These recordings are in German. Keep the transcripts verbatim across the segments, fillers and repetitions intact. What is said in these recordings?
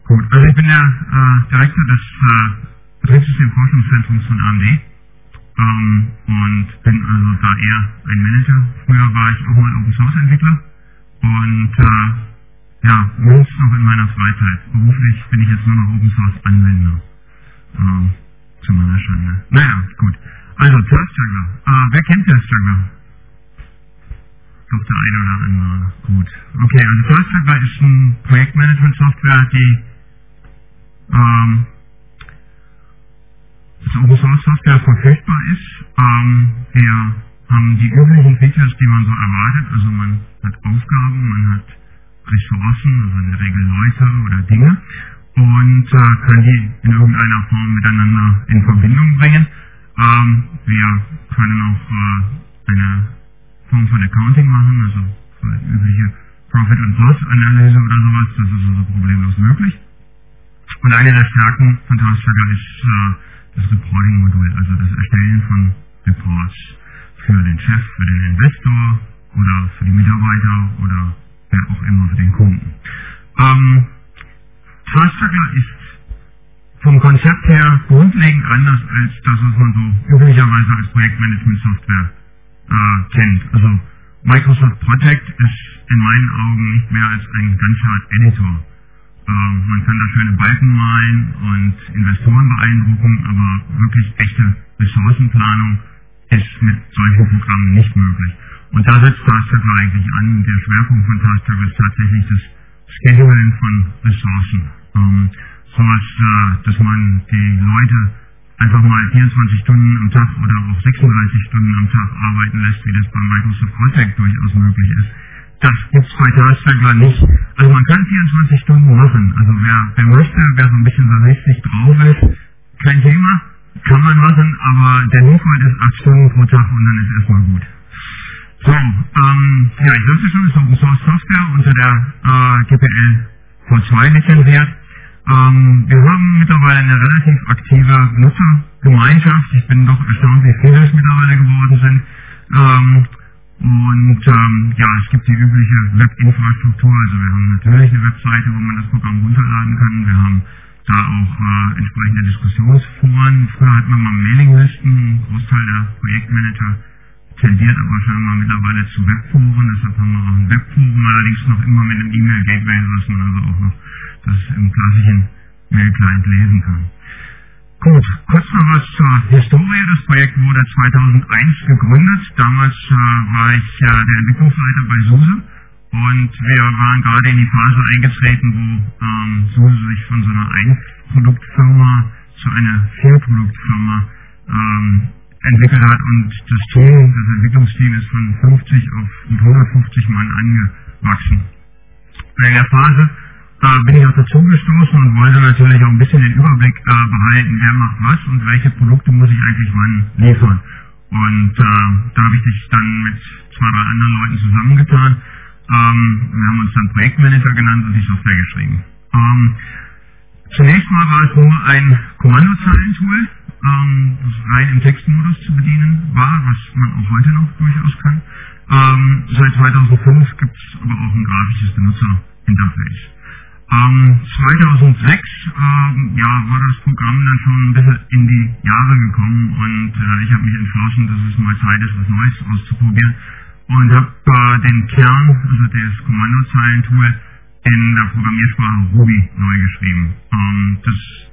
Gut, also ich bin der äh, Direktor des äh, Betriebssystem-Forschungszentrums von A M D ähm, und bin also da eher ein Manager. Früher war ich auch mal Open-Source-Entwickler und äh, ja, most noch in meiner Freizeit. Beruflich bin ich jetzt nur noch Open-Source-Anwender. Äh, zu meiner Schande. Naja, gut. Also, Thirstjuggler. Äh, wer kennt Thirstjuggler? Doch der eine oder andere. Gut. Okay, also Thirstjuggler ist eine Projektmanagement-Software, die ähm, als Open Source Software verfügbar ist. Ähm, wir haben die üblichen Features, die man so erwartet. Also man hat Aufgaben, man hat Ressourcen, also in der Regel Leute oder Dinge und äh, kann die in irgendeiner Form miteinander in Verbindung bringen. Ähm, wir können auch äh, eine Form von Accounting machen, also für übliche Profit- und Loss-Analyse oder sowas. Das ist also problemlos möglich. Und eine der Stärken von Thirstjuggler ist äh, das Reporting-Modul, also das Erstellen von Reports für den Chef, für den Investor oder für die Mitarbeiter oder wer auch immer für den Kunden. Ähm, Thirstjuggler ist vom Konzept her grundlegend anders als das, was man so üblicherweise als Projektmanagement-Software äh, kennt. Also Microsoft Project ist in meinen Augen nicht mehr als ein Gantt-Chart-Editor. Man kann da schöne Balken malen und Investoren beeindrucken, aber wirklich echte Ressourcenplanung ist mit solchen Programmen nicht möglich. Und da setzt Thirstjuggler eigentlich an. Der Schwerpunkt von Thirstjuggler ist tatsächlich das Scheduling von Ressourcen. Ähm, so was, äh, dass man die Leute einfach mal vierundzwanzig Stunden am Tag oder auch sechsunddreißig Stunden am Tag arbeiten lässt, wie das bei Microsoft Project durchaus möglich ist. Das gibt es bei Thirstjuggler nicht. Also man kann vierundzwanzig Stunden machen. Also wer, wer möchte, wer so ein bisschen sadistisch drauf ist, kein Thema, kann man machen, aber der Default ist acht Stunden pro Tag und dann ist erstmal gut. So, ähm, ja, ich sagte schon, es ist Open Source Software unter der äh, G P L v zwei lizenziert. Ähm, wir haben mittlerweile eine relativ aktive Nutzergemeinschaft. Ich bin doch erstaunt, wie viele es mittlerweile geworden sind. Ähm, Und ähm, ja, es gibt die übliche Webinfrastruktur, also wir haben natürlich eine Webseite, wo man das Programm runterladen kann. Wir haben da auch äh, entsprechende Diskussionsforen. Früher hatten wir mal Mailinglisten, ein Großteil der Projektmanager tendiert aber scheinbar mittlerweile zu Webforen, deshalb haben wir auch ein Webforum, allerdings noch immer mit einem E-Mail-Gateway, sodass man also auch noch das im klassischen Mail-Client lesen kann. Gut, kurz noch was zur Historie. Das Projekt wurde zweitausendeins gegründet. Damals äh, war ich äh, der Entwicklungsleiter bei SUSE und wir waren gerade in die Phase eingetreten, wo ähm, SUSE sich von so einer Ein-Produktfirma zu einer Vier-Produktfirma ähm, entwickelt hat und das Team, das Entwicklungsteam ist von fünfzig auf hundertfünfzig Mann angewachsen. In der Phase Da bin ich auch dazu gestoßen und wollte natürlich auch ein bisschen den Überblick äh, behalten, wer macht was und welche Produkte muss ich eigentlich wann liefern. Und äh, da habe ich dich dann mit zwei, drei anderen Leuten zusammengetan. Ähm, wir haben uns dann Projektmanager genannt und die Software geschrieben. Ähm, zunächst mal war es nur ein Kommandozeilentool, ähm, das rein im Textmodus zu bedienen war, was man auch heute noch durchaus kann. Ähm, seit zweitausendfünf gibt es aber auch ein grafisches Benutzerinterface. Ähm, zweitausendsechs ähm, ja, war das Programm dann schon ein bisschen in die Jahre gekommen und äh, ich habe mich entschlossen, dass es mal Zeit ist, was Neues auszuprobieren und habe äh, den Kern, also das Kommandozeilentool, in der Programmiersprache Ruby neu geschrieben. Ähm, das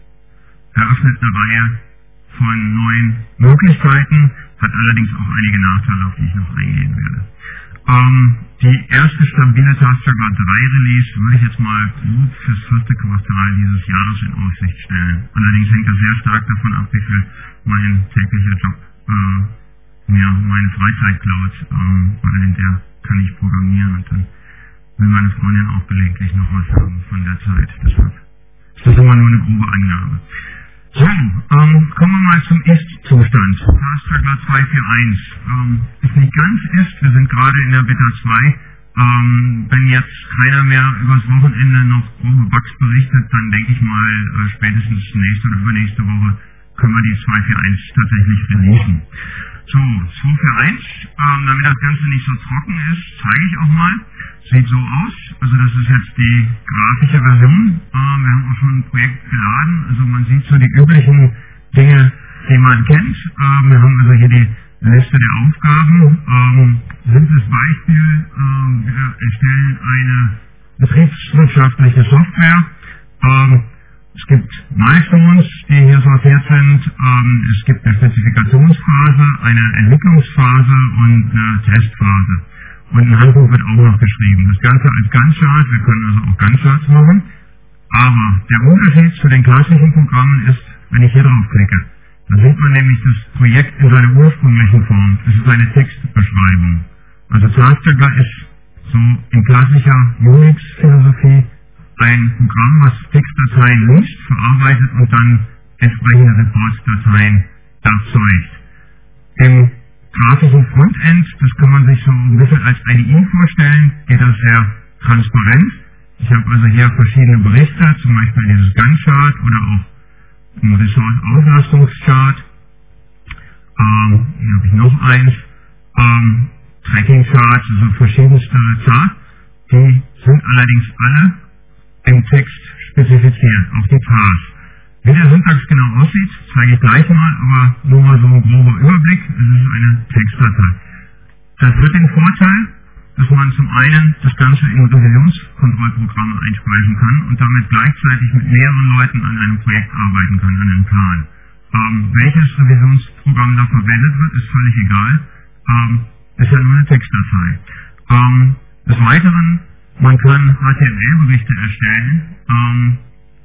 eröffnet eine Reihe von neuen Möglichkeiten, hat allerdings auch einige Nachteile, auf die ich noch eingehen werde. Ähm, die erste stabile Thirstjuggler drei Release würde ich jetzt mal grob fürs vierte Quartal dieses Jahres in Aussicht stellen. Allerdings hängt das sehr stark davon ab, wie viel mein täglicher Job äh, mir meine Freizeit klaut, ähm, weil in der kann ich programmieren und dann will meine Freundin auch gelegentlich noch was haben von der Zeit. Deshalb ist das immer nur eine grobe Angabe. So, ähm, kommen wir mal zum Ist-Zustand. Thirstjuggler zwei Punkt eins ähm, ist nicht ganz Ist, wir sind gerade in der Beta zwei. Ähm, wenn jetzt keiner mehr übers Wochenende noch grobe Bugs berichtet, dann denke ich mal, äh, spätestens nächste oder übernächste Woche können wir die zwei Punkt eins tatsächlich releasen. So, zwei Punkt eins, ähm, damit das Ganze nicht so trocken ist, zeige ich auch mal. Sieht so aus, also das ist jetzt die grafische Version. Ähm, wir haben auch schon Projekt geladen. Also man sieht so die üblichen Dinge, die man kennt. Ähm, wir haben also hier die Liste der Aufgaben. Ähm, simples Beispiel, ähm, wir erstellen eine betriebswirtschaftliche Software. Ähm, es gibt Milestones, die hier sortiert sind. Ähm, es gibt eine Spezifikationsphase, eine Entwicklungsphase und eine Testphase. Und ein Handbuch wird auch noch geschrieben. Das Ganze als Gantt-Chart, wir können also auch Gantt-Charts machen. Aber der Unterschied zu den klassischen Programmen ist, wenn ich hier drauf klicke, dann sieht man nämlich das Projekt in seiner ursprünglichen Form. Es ist eine Textbeschreibung. Also Taskjuggler ist so in klassischer Unix-Philosophie ein Programm, was Textdateien liest, verarbeitet und dann entsprechende Reports-Dateien erzeugt. Im grafischen Frontend, das kann man sich so ein bisschen als I D E vorstellen, geht das sehr transparent. Ich habe also hier verschiedene Berichte, zum Beispiel dieses Gantt-Chart oder auch ein Ressource-Auslastungs-Chart. Ähm, hier habe ich noch eins. Ähm, Tracking-Charts, also verschiedenste Charts. Die sind allerdings alle im Text spezifiziert, auch die Tasks. Wie der Syntax genau aussieht, zeige ich gleich mal, aber nur mal so ein grober Überblick. Es ist eine Textdatei. Das hat den Vorteil, dass man zum einen das Ganze in Revisionskontrollprogramme einspeisen kann und damit gleichzeitig mit mehreren Leuten an einem Projekt arbeiten kann, an einem Plan. Ähm, welches Revisionsprogramm da verwendet wird, ist völlig egal. Ähm, ist ja nur eine Textdatei. Ähm, des Weiteren, man kann H T M L-Berichte erstellen. Ähm,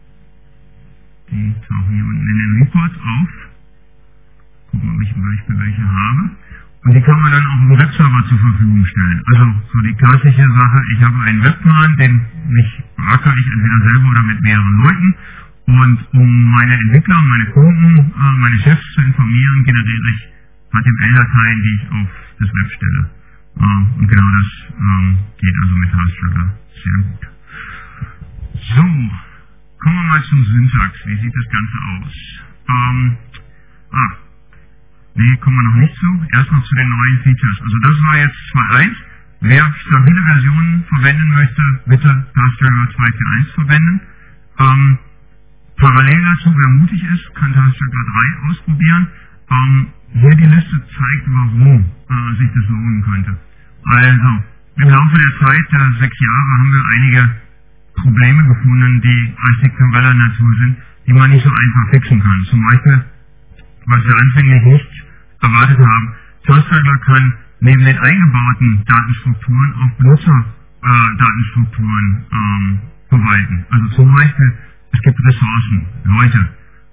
die tauchen hier unten in den Reports auf. Gucken, ob ich zum Beispiel welche habe. Und die kann man dann auch im Webserver zur Verfügung stellen. Also so die klassische Sache, ich habe einen Webplan, den mich beackere ich entweder selber oder mit mehreren Leuten. Und um meine Entwickler, meine Kunden, äh, meine Chefs zu informieren, generiere ich H T M L-Dateien, die ich auf das Web stelle. Äh, und genau das ähm, geht also mit Taskjuggler sehr gut. So, kommen wir mal zum Syntax. Wie sieht das Ganze aus? Ähm, ah, nee, kommen wir noch nicht zu. Erst noch zu den neuen Features. Also das war jetzt zwei Punkt eins. Wer stabile Versionen verwenden möchte, bitte Taskjuggler zwei Punkt vier Punkt eins verwenden. Ähm, parallel dazu, wer mutig ist, kann Taskjuggler drei ausprobieren. Ähm, hier die Liste zeigt, warum äh, sich das lohnen könnte. Also, im Laufe der Zeit, der sechs Jahre, haben wir einige Probleme gefunden, die architektureller Natur sind, die man nicht so einfach fixen kann. Zum Beispiel, was wir anfänglich nicht erwartet haben, Taskjuggler kann neben den eingebauten Datenstrukturen auch Benutzerdatenstrukturen äh, ähm, verwalten. Also zum Beispiel, es gibt Ressourcen, Leute.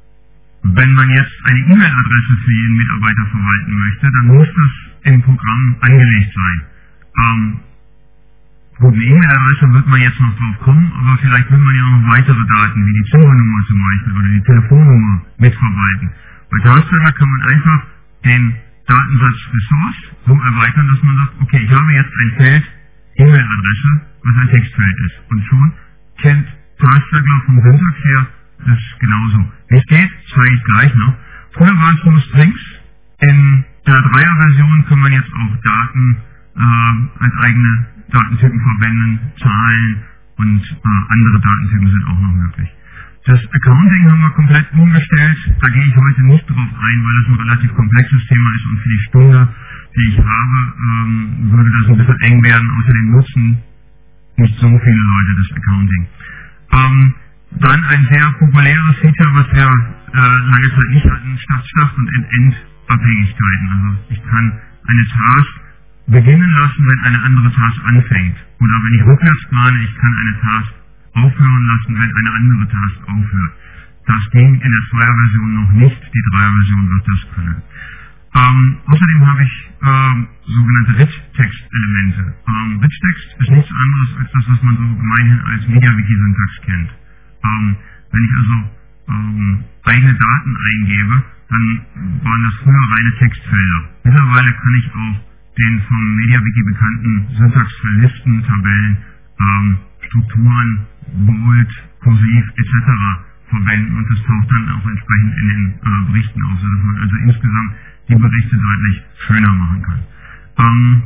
Wenn man jetzt eine E-Mail-Adresse für jeden Mitarbeiter verwalten möchte, dann muss das im Programm angelegt sein. Ähm, gut, eine E-Mail-Adresse wird man jetzt noch drauf kommen, aber vielleicht will man ja auch noch weitere Daten, wie die Zimmernummer zum Beispiel oder die Telefonnummer mitverwalten. Bei Taskjuggler kann man einfach den Datensatz Ressource so erweitern, dass man sagt, okay, ich habe jetzt ein Feld E-Mail-Adresse, was ein Textfeld ist. Und schon kennt Taskjuggler vom Syntax her das genauso. Wie es geht, zeige ich gleich noch. Früher waren es nur Strings. In der Dreier-Version kann man jetzt auch Daten äh, als eigene Datentypen verwenden, Zahlen und äh, andere Datentypen sind auch noch möglich. Das Accounting haben wir komplett umgestellt. Da gehe ich heute nicht drauf ein, weil das ein relativ komplexes Thema ist und für die Stunde, die ich habe, ähm, würde das ein bisschen eng werden. Außerdem nutzen nicht so viele Leute das Accounting. Ähm, Dann ein sehr populäres Feature, was wir äh, lange Zeit nicht hatten, Start, Start und End-End-Abhängigkeiten. Also ich kann eine Task beginnen lassen, wenn eine andere Task anfängt. Oder wenn ich rückwärts plane, ich kann eine Task aufhören lassen, wenn eine andere Task aufhört. Das ging in der Zweier-Version noch nicht, die Dreier-Version wird das können. Ähm, außerdem habe ich ähm, sogenannte Rich-Text-Elemente. Ähm, Rich-Text ist nichts anderes als das, was man so gemeinhin als MediaWiki-Syntax kennt. Ähm, wenn ich also ähm, eigene Daten eingebe, dann waren das früher reine Textfelder. Mittlerweile kann ich auch den vom MediaWiki bekannten Syntax für Listen, Tabellen, ähm, Strukturen, Bold, Kursiv et cetera verwenden und das taucht dann auch entsprechend in den äh, Berichten auf, sodass man also insgesamt die Berichte deutlich schöner machen kann. Ähm,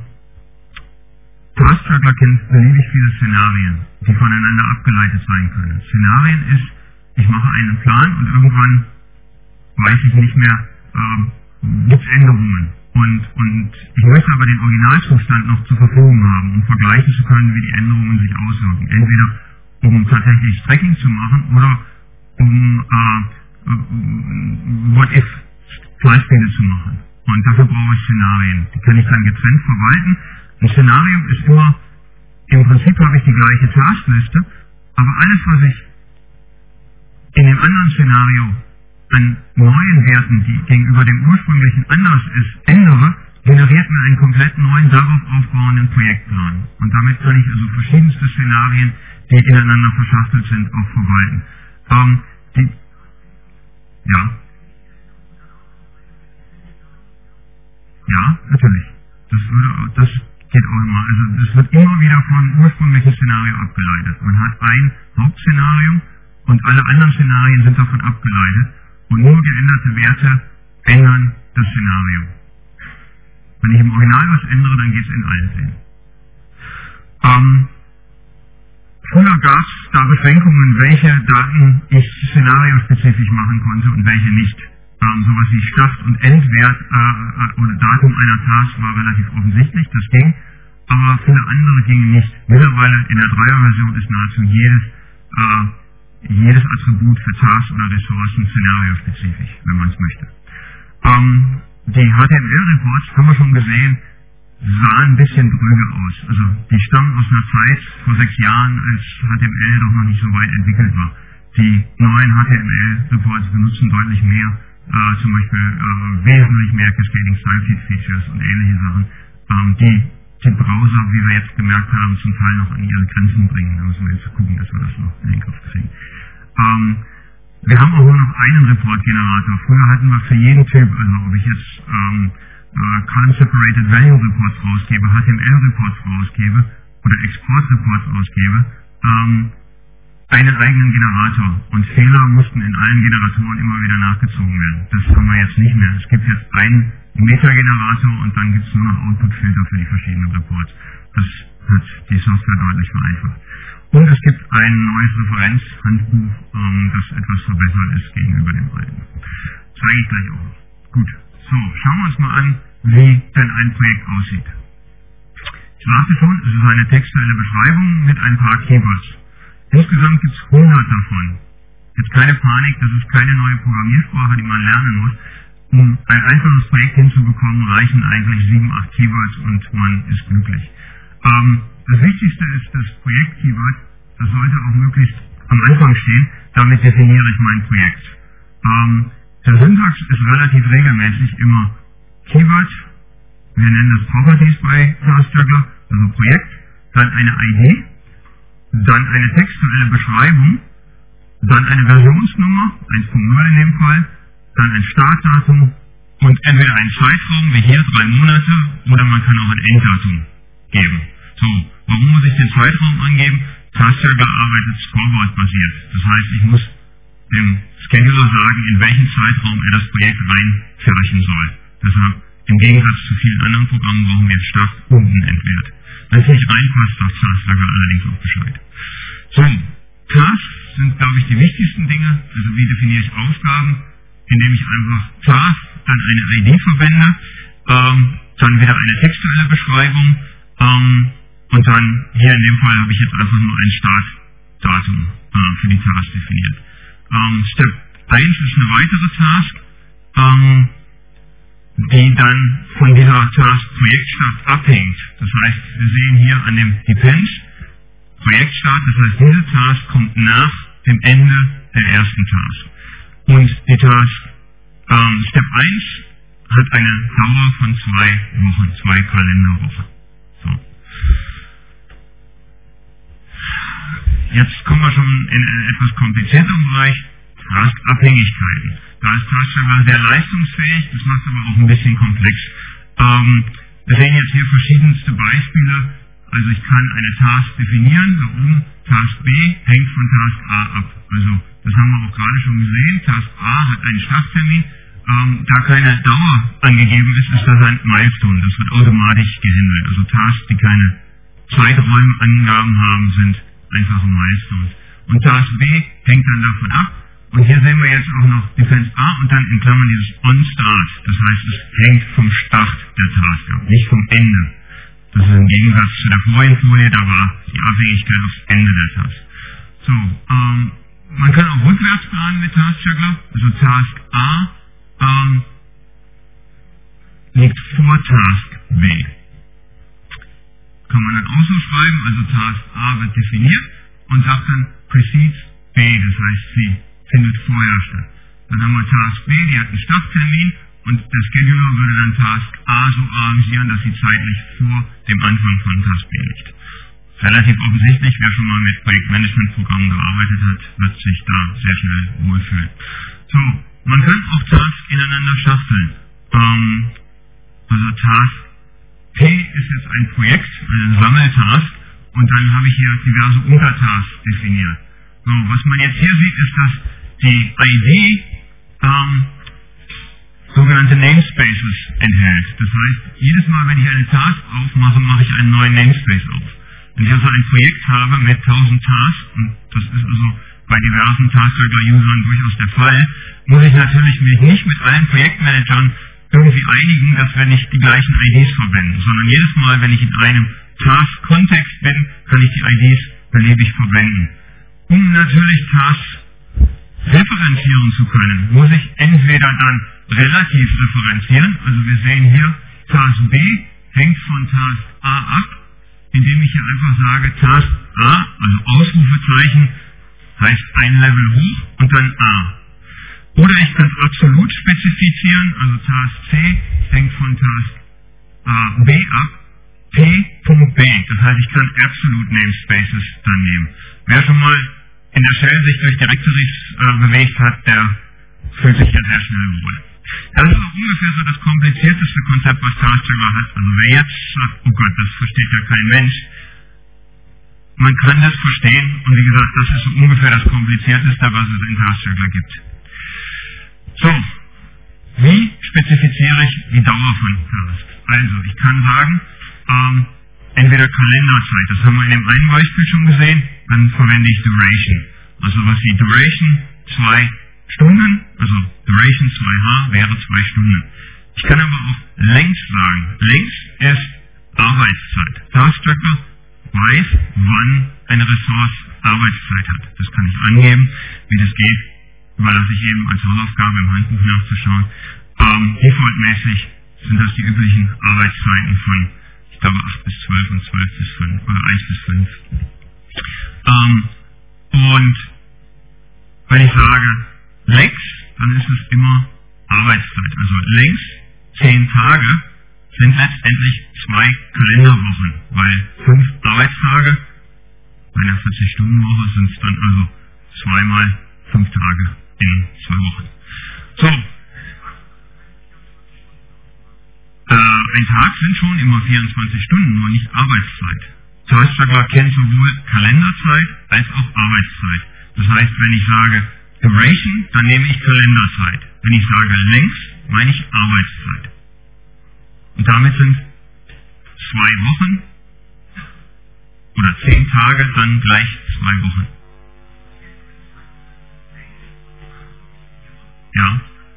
Taskjuggler kennt beliebig viele Szenarien, die voneinander abgeleitet sein können. Szenarien ist ich mache einen Plan und irgendwann weiß ich nicht mehr, äh, gibt es Änderungen. Und, und ich möchte aber den Originalzustand noch zur Verfügung haben, um vergleichen zu können, wie die Änderungen sich auswirken. Entweder um tatsächlich Tracking zu machen oder um äh, What-if-Beispiele zu machen. Und dafür brauche ich Szenarien. Die kann ich dann getrennt verwalten. Ein Szenario ist immer, im Prinzip habe ich die gleiche Taskliste, aber alles, was ich in dem anderen Szenario an neuen Werten, die gegenüber dem ursprünglichen anders ist, ändere, generiert mir einen komplett neuen, darauf aufbauenden Projektplan. Und damit kann ich also verschiedenste Szenarien, die ineinander verschachtelt sind, auch verwalten. Ähm, die, ja. Ja, natürlich. Das würde, das geht auch immer. Also, das wird immer wieder vom ursprünglichen Szenario abgeleitet. Man hat ein Hauptszenario und alle anderen Szenarien sind davon abgeleitet. Und nur geänderte Werte ändern das Szenario. Wenn ich im Original was ändere, dann geht es in allen Fällen. Ähm, früher gab es da Beschränkungen, welche Daten ich szenariospezifisch machen konnte und welche nicht. Ähm, sowas wie Start- und Endwert äh, oder Datum einer Task war relativ offensichtlich, das ging, aber viele andere gingen nicht. Mittlerweile in der Dreier-Version ist nahezu jedes äh, jedes Attribut für Tasks oder Ressourcen szenariospezifisch, wenn man es möchte. Ähm, die H T M L-Reports, haben wir schon gesehen, sahen ein bisschen dröge aus. Also die stammen aus einer Zeit vor sechs Jahren, als H T M L doch noch nicht so weit entwickelt war. Die neuen H T M L-Reports benutzen deutlich mehr, äh, zum Beispiel äh, wesentlich mehr Cascading Style Features und ähnliche Sachen, ähm, die die Browser, wie wir jetzt gemerkt haben, zum Teil noch an ihre Grenzen bringen. Da müssen wir jetzt gucken, dass wir das noch in den Griff kriegen. Ähm, wir haben auch nur noch einen Report-Generator. Früher hatten wir für jeden Typ, also ob ich jetzt ähm, äh, Column Separated Value Reports rausgebe, H T M L-Reports rausgebe oder Export-Reports ausgebe, ähm, einen eigenen Generator. Und Fehler mussten in allen Generatoren immer wieder nachgezogen werden. Das haben wir jetzt nicht mehr. Es gibt jetzt einen Meta-Generator und dann gibt es nur noch Output-Filter für die verschiedenen Reports. Das hat die Software deutlich vereinfacht. Und es gibt ein neues Referenzhandbuch, ähm, das etwas verbessert ist gegenüber dem alten. Zeige ich gleich auch noch. Gut, so, schauen wir uns mal an, wie denn ein Projekt aussieht. Ich sagte schon, es ist eine textuelle Beschreibung mit ein paar Keywords. Insgesamt gibt es hundert davon. Jetzt keine Panik, das ist keine neue Programmiersprache, die man lernen muss. Um ein einfaches Projekt hinzubekommen, reichen eigentlich sieben, acht Keywords und man ist glücklich. Ähm, das Wichtigste ist das Projekt-Keyword. Das sollte auch möglichst am Anfang stehen. Damit definiere ich mein Projekt. Ähm, der Syntax ist relativ regelmäßig immer Keyword. Wir nennen das Properties bei TaskJuggler, also Projekt, dann eine I D, dann eine textuelle Beschreibung, dann eine Versionsnummer, eins Punkt null in dem Fall, dann ein Startdatum und entweder einen Zeitraum, wie hier, drei Monate, oder man kann auch ein Enddatum geben. So, warum muss ich den Zeitraum angeben? TaskJuggler arbeitet Scoreboard-basiert. Das heißt, ich muss dem Scheduler sagen, in welchen Zeitraum er das Projekt reinfärchen soll. Deshalb, im Gegensatz zu vielen anderen Programmen, brauchen wir Start und ein Endwert. Wenn es nicht reinpasst, sagt TaskJuggler allerdings auch Bescheid. So, Tasks sind, glaube ich, die wichtigsten Dinge. Also wie definiere ich Aufgaben? Indem ich einfach Task, dann eine I D verwende, ähm, dann wieder eine textuelle Beschreibung ähm, und dann hier in dem Fall habe ich jetzt einfach nur ein Startdatum äh, für die Task definiert. Ähm, Step eins ist eine weitere Task, ähm, die dann von dieser Task Projektstart abhängt. Das heißt, wir sehen hier an dem Depends Projektstart, das heißt, diese Task kommt nach dem Ende der ersten Task. Und die Task ähm, Step eins hat eine Dauer von zwei Wochen, zwei Kalenderwochen. So. Jetzt kommen wir schon in einen etwas komplizierteren Bereich, Task-Abhängigkeiten. Da ist TaskJuggler sehr leistungsfähig, das macht aber auch ein bisschen komplex. Ähm, wir sehen jetzt hier verschiedenste Beispiele. Also ich kann eine Task definieren, da oben Task B hängt von Task A ab. Also das haben wir auch gerade schon gesehen. Task A hat einen Starttermin. Ähm, da keine Dauer angegeben ist, ist das ein Milestone. Das wird automatisch gehandelt. Also Tasks, die keine Zeiträumangaben haben, sind einfache Milestones. Und Task B hängt dann davon ab, Und hier sehen wir jetzt auch noch Defense A und dann in Klammern dieses On Start. Das heißt, es hängt vom Start der Task ab, nicht vom Ende. Das ist im Gegensatz zu der vorigen Folie, da war die Abhängigkeit aufs Ende der Task. So, ähm, man kann auch rückwärts planen mit Task Juggler. Also Task A ähm, liegt vor Task B. Kann man dann auch so schreiben, also Task A wird definiert und sagt dann precedes B, das heißt, sie findet vorher statt. Dann haben wir Task B, die hat einen Starttermin und der Scheduler würde dann Task A so arrangieren, dass sie zeitlich vor dem Anfang von Task B liegt. Relativ offensichtlich, wer schon mal mit Projektmanagementprogrammen gearbeitet hat, wird sich da sehr schnell wohlfühlen. So, man kann auch Tasks ineinander schachteln. Ähm, also Task P ist jetzt ein Projekt, ein Sammeltask, und dann habe ich hier diverse Untertasks definiert. So, was man jetzt hier sieht, ist, dass die I D ähm, sogenannte Namespaces enthält. Das heißt, jedes Mal, wenn ich eine Task aufmache, mache ich einen neuen Namespace auf. Wenn ich also ein Projekt habe mit tausend Tasks, und das ist also bei diversen Task-Juggler-Usern durchaus der Fall, muss ich natürlich mich nicht mit allen Projektmanagern irgendwie einigen, dass wir nicht die gleichen I Ds verwenden, sondern jedes Mal, wenn ich in einem Task-Kontext bin, kann ich die I Ds beliebig verwenden. Um natürlich Tasks referenzieren zu können, muss ich entweder dann relativ referenzieren, also wir sehen hier, Task B hängt von Task A ab, indem ich hier einfach sage, Task A, also Ausrufezeichen, heißt ein Level hoch und dann A. Oder ich kann es absolut spezifizieren, also Task C hängt von Task A, B ab, P.B. Das heißt, ich kann Absolute Namespaces dann nehmen. Wer schon mal in der Shell sich durch Directories äh, bewegt hat, der fühlt sich ja sehr schnell wohl. Das ist auch ungefähr so das komplizierteste Konzept, was Task Juggler hat. Also wer jetzt sagt, oh Gott, das versteht ja kein Mensch, man kann das verstehen und wie gesagt, das ist so ungefähr das komplizierteste, was es in Task Juggler gibt. So, wie spezifiziere ich die Dauer von Tasks? Also, ich kann sagen, ähm, entweder Kalenderzeit, das haben wir in dem einen Beispiel schon gesehen, dann verwende ich Duration. Also was wie Duration zwei Stunden, also Duration zwei H wäre zwei Stunden. Ich kann aber auch Length sagen. Length ist Arbeitszeit. Task Juggler weiß, wann eine Ressource Arbeitszeit hat. Das kann ich angeben. Wie das geht, überlasse ich eben als Hausaufgabe im Handbuch nachzuschauen. Ähm, defaultmäßig sind das die üblichen Arbeitszeiten von, ich glaube, acht bis zwölf und zwölf bis fünf oder eins bis fünf. Ähm, und wenn ich sage Lex, dann ist es immer Arbeitszeit. Also Lex, zehn Tage, sind letztendlich zwei Kalenderwochen, weil fünf Arbeitstage, bei einer vierzig-Stunden-Woche sind es dann also zweimal fünf Tage in zwei Wochen. So, äh, ein Tag sind schon immer vierundzwanzig Stunden, nur nicht Arbeitszeit. Task Juggler kennt sowohl Kalenderzeit als auch Arbeitszeit. Das heißt, wenn ich sage Duration, dann nehme ich Kalenderzeit. Wenn ich sage Length, meine ich Arbeitszeit. Und damit sind zwei Wochen oder zehn Tage dann gleich zwei Wochen. Ja.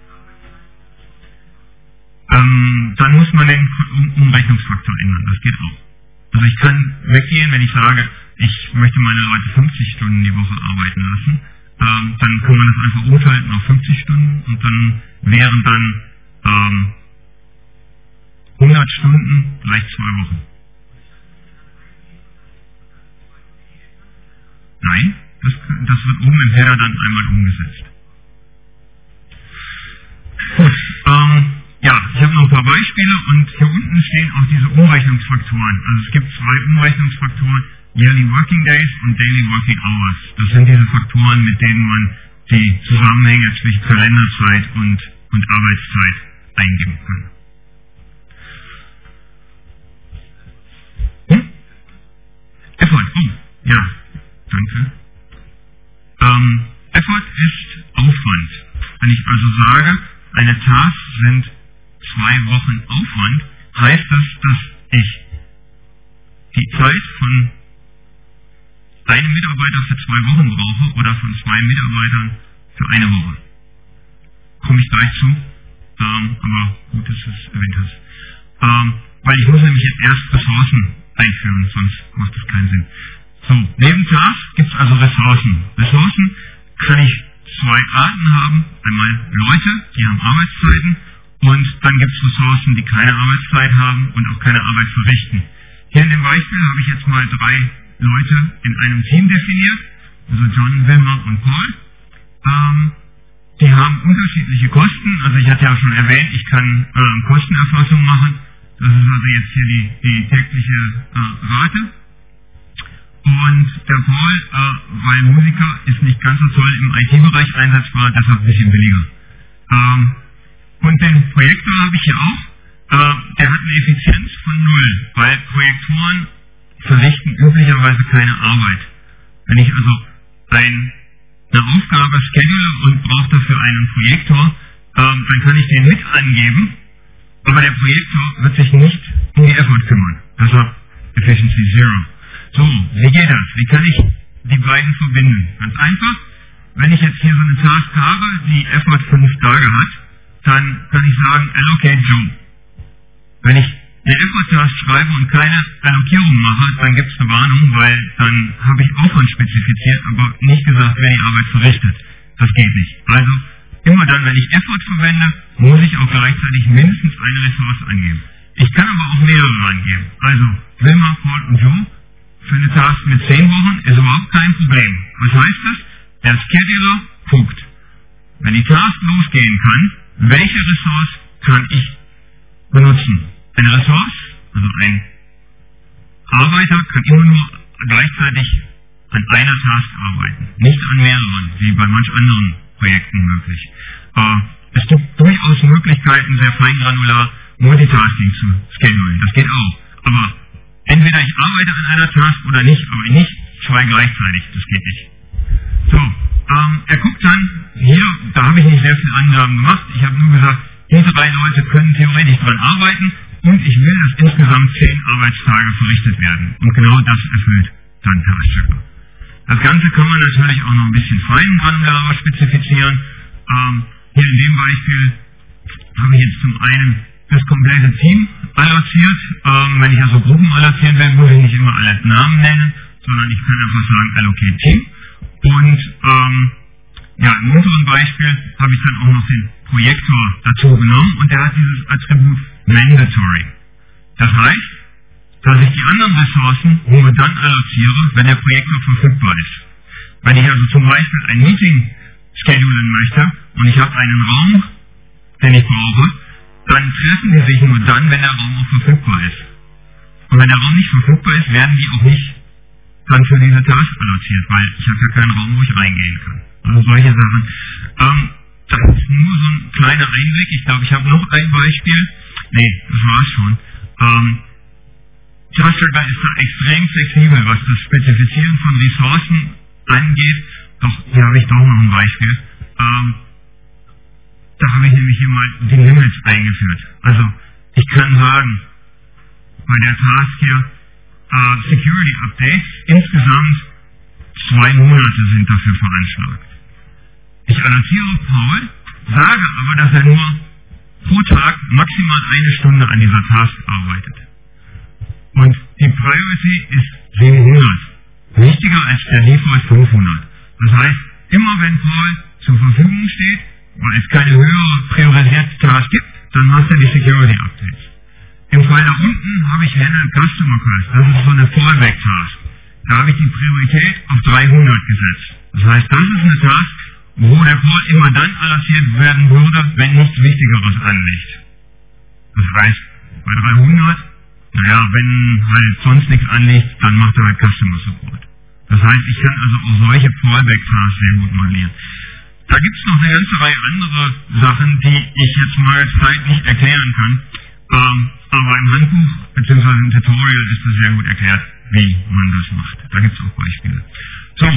Ähm, dann muss man den um Umrechnungsfaktor ändern. Das geht auch. Also ich kann weggehen, wenn ich sage, ich möchte meine Leute fünfzig Stunden die Woche arbeiten lassen. Ähm, dann kann man das einfach umschalten auf fünfzig Stunden und dann wären dann ähm, hundert Stunden gleich zwei Wochen. Nein, das, das wird oben im Header dann einmal umgesetzt. Gut, ähm, ja, ich habe noch ein paar Beispiele und hier unten stehen auch diese Umrechnungsfaktoren. Also es gibt zwei Umrechnungsfaktoren, Yearly Working Days und Daily Working Hours. Das sind diese Faktoren, mit denen man die Zusammenhänge zwischen Kalenderzeit und, und Arbeitszeit eingeben kann. Hm? Effort, oh, ja, danke. Ähm, Effort ist Aufwand. Wenn ich also sage, eine Task sind zwei Wochen Aufwand, heißt das, dass ich die Zeit von einem Mitarbeiter für zwei Wochen brauche oder von zwei Mitarbeitern für eine Woche. Komme ich gleich zu, ähm, aber gut, dass du es erwähnt hast. Ähm, weil ich muss nämlich jetzt erst Ressourcen einführen, sonst macht das keinen Sinn. So, neben Task gibt es also Ressourcen. Ressourcen kann ich zwei Arten haben. Einmal Leute, die haben Arbeitszeiten, und dann gibt es Ressourcen, die keine Arbeitszeit haben und auch keine Arbeit verrichten. Hier in dem Beispiel habe ich jetzt mal drei Leute in einem Team definiert, also John, Wilma und Paul. Ähm, die haben unterschiedliche Kosten, also ich hatte ja schon erwähnt, ich kann ähm, Kostenerfassung machen. Das ist also jetzt hier die, die tägliche äh, Rate. Und der Paul, äh, weil Musiker ist nicht ganz so toll im I T-Bereich einsetzbar, deshalb ein bisschen billiger. Ähm, und den Projektor habe ich hier auch. Äh, der hat eine Effizienz von null, weil Projektoren verrichten üblicherweise keine Arbeit. Wenn ich also ein, eine Aufgabe schedule und brauche dafür einen Projektor, ähm, dann kann ich den mit angeben, aber der Projektor wird sich nicht um die Effort kümmern. Deshalb Efficiency Zero. So, wie geht das? Wie kann ich die beiden verbinden? Ganz einfach. Wenn ich jetzt hier so eine Task habe, die Effort fünf Tage hat, dann kann ich sagen, allocate Joe. Wenn ich eine Effort-Task schreibe und keine Allokierung mache, dann gibt es eine Warnung, weil dann habe ich Aufwand spezifiziert, aber nicht gesagt, wer die Arbeit verrichtet. Das geht nicht. Also, immer dann, wenn ich Effort verwende, muss ich auch gleichzeitig mindestens eine Ressource angeben. Ich kann aber auch mehrere angeben. Also, Wilma, Paul und Joe für eine Task mit zehn Wochen ist überhaupt kein Problem. Was heißt das? Der Scheduler guckt, wenn die Task losgehen kann, welche Ressource kann ich benutzen? Eine Ressource, also ein Arbeiter, kann immer nur gleichzeitig an einer Task arbeiten, nicht an mehreren, wie bei manch anderen Projekten möglich. Äh, es gibt durchaus Möglichkeiten, sehr feingranular Multitasking zu schedulen. Das geht auch. Aber entweder ich arbeite an einer Task oder nicht, aber nicht zwei gleichzeitig. Das geht nicht. So, ähm, er guckt dann, hier, da habe ich nicht sehr viele Angaben gemacht. Ich habe nur gesagt, diese drei Leute können theoretisch daran arbeiten und ich will, dass insgesamt zehn Arbeitstage verrichtet werden. Und genau das erfüllt dann Task Tracker. Das Ganze kann man natürlich auch noch ein bisschen feingranularer spezifizieren. Ähm, hier in dem Beispiel habe ich jetzt zum einen das komplette Team alloziert. Ähm, wenn ich also Gruppen allozieren will, muss ich nicht immer alle Namen nennen, sondern ich kann einfach sagen allocate Team. Und ähm, ja, im unteren Beispiel habe ich dann auch noch den Projektor dazu genommen und der hat dieses Attribut Mandatory. Das heißt, dass ich die anderen Ressourcen nur dann alloziere, wenn der Projektor verfügbar ist. Wenn ich also zum Beispiel ein Meeting schedulen möchte und ich habe einen Raum, den ich brauche, dann treffen die sich nur dann, wenn der Raum auch verfügbar ist. Und wenn der Raum nicht verfügbar ist, werden die auch nicht dann für diese Task alloziert, weil ich habe ja keinen Raum, wo ich reingehen kann. Also solche Sachen. Ähm, das ist nur so ein kleiner Einblick. Ich glaube, ich habe noch ein Beispiel. Nee, das war's schon. Ähm, Task Tracker ist da extrem flexibel, was das Spezifizieren von Ressourcen angeht. Doch, hier habe ich doch noch ein Beispiel. Ähm, da habe ich nämlich hier mal die Limits eingeführt. Also, ich kann sagen, bei der Task hier, Uh, Security Updates, insgesamt zwei Monate sind dafür veranschlagt. Ich alloziere Paul, sage aber, dass er nur pro Tag maximal eine Stunde an dieser Task arbeitet. Und die Priority ist siebenhundert. Wichtiger als der Default fünfhundert. Das heißt, immer wenn Paul zur Verfügung steht, weil es keine höhere priorisierte Task gibt, dann macht er die Security Updates. Im Fall da unten habe ich Handle Customer Request. Das ist so eine Fallback-Task. Da habe ich die Priorität auf dreihundert gesetzt. Das heißt, das ist eine Task, wo der Call immer dann alloziert werden würde, wenn nichts Wichtigeres anliegt. Das heißt, bei dreihundert, naja, wenn halt sonst nichts anliegt, dann macht er halt Customer Support. Das heißt, ich kann also auch solche Fallback-Tasks sehr gut modellieren. Da gibt es noch eine ganze Reihe anderer Sachen, die ich jetzt mal Zeit nicht erklären kann. Ähm, aber im Handbuch bzw. im Tutorial ist das sehr gut erklärt, wie man das macht. Da gibt es auch Beispiele. So,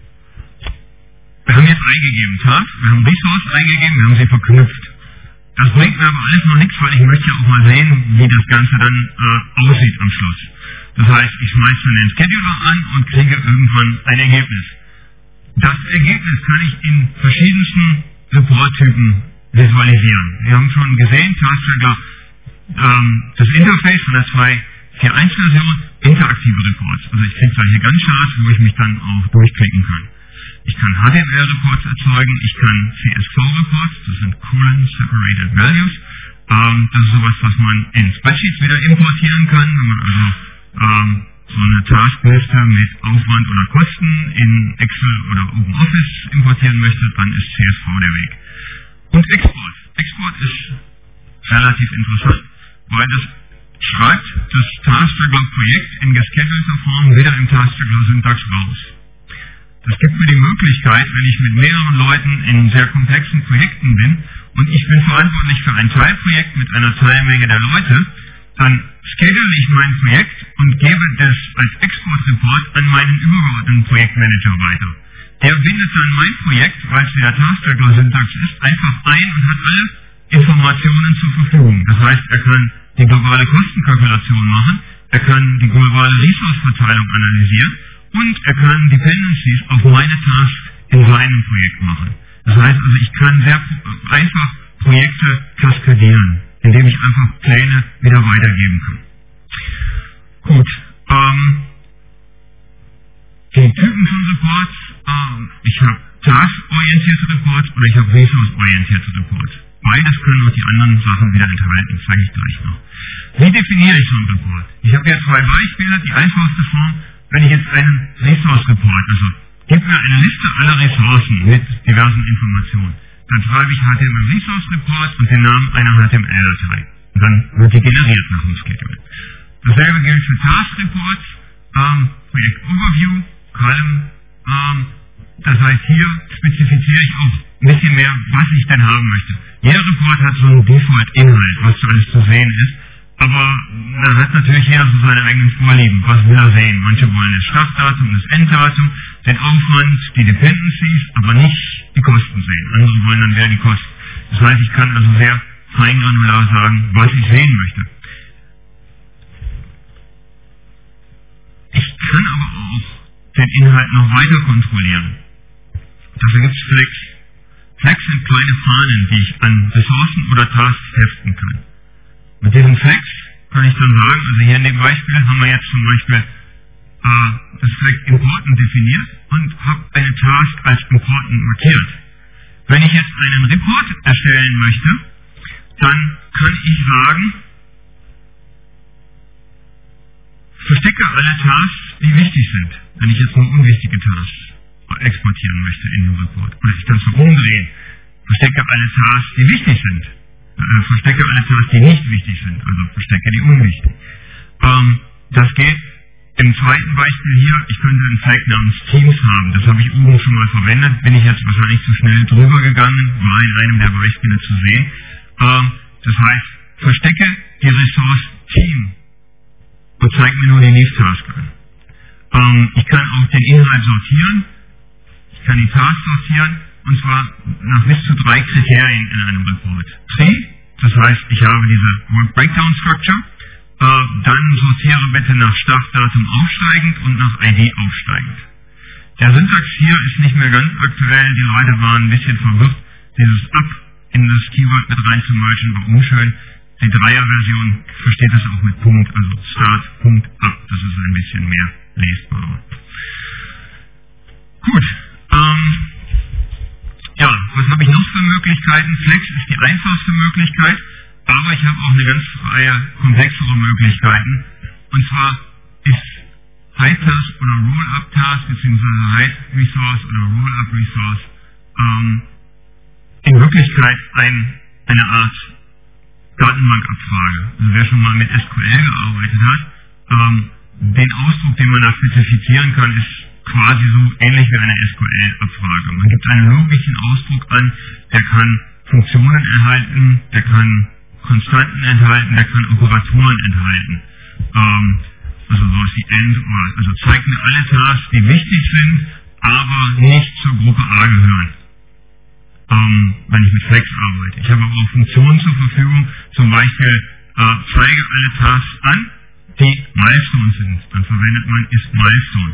wir haben jetzt eingegeben Task, wir haben Resource eingegeben, wir haben sie verknüpft. Das bringt mir aber alles noch nichts, weil ich möchte ja auch mal sehen, wie das Ganze dann äh, aussieht am Schluss. Das heißt, ich schmeiße dann den Scheduler an und kriege irgendwann ein Ergebnis. Das Ergebnis kann ich in verschiedensten Report-Typen visualisieren. Wir haben schon gesehen, Tasktracker, ähm, das Interface von der zwei Punkt vier Punkt eins Version, interaktive Reports. Also ich kriege solche Gantt-Charts, wo ich mich dann auch durchklicken kann. Ich kann H T M L-Reports erzeugen, ich kann C S V-Reports, das sind Column Separated Values. Ähm, das ist sowas, was man in Spreadsheets wieder importieren kann, wenn man also ähm, so eine Taskliste mit Aufwand oder Kosten in Excel oder OpenOffice importieren möchte, dann ist C S V der Weg. Und Export. Export ist relativ interessant, weil das schreibt das Tasktracker-Projekt in geschedulter Form wieder im Tasktracker-Syntax raus. Das gibt mir die Möglichkeit, wenn ich mit mehreren Leuten in sehr komplexen Projekten bin und ich bin verantwortlich für ein Teilprojekt mit einer Teilmenge der Leute, dann schedule ich mein Projekt und gebe das als Export-Report an meinen übergeordneten Projektmanager weiter. Der bindet dann mein Projekt, weil es wieder Tasktracker-Syntax ist, einfach ein und hat alle Informationen zur Verfügung. Das heißt, er kann die globale Kostenkalkulation machen, er kann die globale Resource-Verteilung analysieren und er kann Dependencies auf meine Tasks in seinem Projekt machen. Das heißt also, ich kann sehr einfach Projekte kaskadieren, indem ich einfach Pläne wieder weitergeben kann. Gut, ähm, die Typen von Reports, ähm, ich habe task-orientierte Reports oder ich habe resource-orientierte Reports. Beides können auch die anderen Sachen wieder enthalten, zeige ich gleich noch. Wie definiere ich so einen Report? Ich habe hier zwei Beispiele. Die einfachste Form, wenn ich jetzt einen Resource-Report, also gib mir eine Liste aller Ressourcen mit diversen Informationen, dann schreibe ich H T M L Resource Report und den Namen einer H T M L-Datei. Und dann wird die generiert nach dem Schedule. Dasselbe gilt für Task Reports, ähm, Projekt Overview, Column, ähm, das heißt, hier spezifiziere ich auch ein bisschen mehr, was ich denn haben möchte. Jeder Report hat so einen Default-Inhalt, was so alles zu sehen ist, aber da hat natürlich jeder so seine eigenen Vorlieben, was will er sehen. Manche wollen das Startdatum, das Enddatum, den Aufwand, die Dependencies, aber nicht die Kosten sehen. Andere wollen dann wieder die Kosten. Das heißt, ich kann also sehr feingranular sagen, was ich sehen möchte. Ich kann aber auch den Inhalt noch weiter kontrollieren. Dafür gibt es Flex. Flex sind kleine Fahnen, die ich an Ressourcen oder Tasks heften kann. Mit diesem Flex kann ich dann sagen, also hier in dem Beispiel haben wir jetzt zum Beispiel äh, das Flex Important definiert und habe eine Task als Important markiert. Wenn ich jetzt einen Report erstellen möchte, dann kann ich sagen, verstecke alle Tasks, die wichtig sind, wenn ich jetzt nur unwichtige Tasks exportieren möchte in den Report. Oder ich kann es so umdrehen. Verstecke alle Tasks, die wichtig sind. Äh, verstecke alle Tasks, die nicht wichtig sind. Also verstecke die unwichtigen. Ähm, das geht im zweiten Beispiel hier. Ich könnte einen Flag namens Teams haben. Das habe ich oben schon mal verwendet. Bin ich jetzt wahrscheinlich zu schnell drüber gegangen. War in einem der Beispiele zu sehen. Ähm, das heißt, verstecke die Ressource Team und zeige mir nur die Leaf-Task an. Ähm, ich kann auch den Inhalt sortieren. Ich kann die Tasks sortieren, und zwar nach bis zu drei Kriterien in einem Report. Tree, das heißt, ich habe diese Work Breakdown Structure, äh, dann sortiere bitte nach Startdatum aufsteigend und nach I D aufsteigend. Der Syntax hier ist nicht mehr ganz aktuell, die Leute waren ein bisschen verwirrt, dieses Up in das Keyword mit rein zu mergen, war unschön. Die Dreier-Version versteht das auch mit Punkt, also Start, Punkt, Up, das ist ein bisschen mehr lesbarer. Gut. Ähm, ja, was habe ich noch für Möglichkeiten? Flex ist die einfachste Möglichkeit, aber ich habe auch eine ganz freie, komplexere Möglichkeiten. Und zwar ist Hide-Task oder Roll-Up-Task bzw. Hide-Resource oder Roll-Up-Resource ähm, in Wirklichkeit ein, eine Art Datenbankabfrage. Also wer schon mal mit S Q L gearbeitet hat, ähm, den Ausdruck, den man da spezifizieren kann, ist quasi so ähnlich wie eine S Q L-Abfrage. Man gibt einen logischen Ausdruck an, der kann Funktionen enthalten, der kann Konstanten enthalten, der kann Operatoren enthalten. Ähm, also sowas wie End oder, also zeigt mir alle Tasks, die wichtig sind, aber nicht zur Gruppe A gehören. Ähm, wenn ich mit Flex arbeite. Ich habe aber auch Funktionen zur Verfügung, zum Beispiel äh, zeige alle Tasks an, die Milestone sind. Dann verwendet man ist Milestone.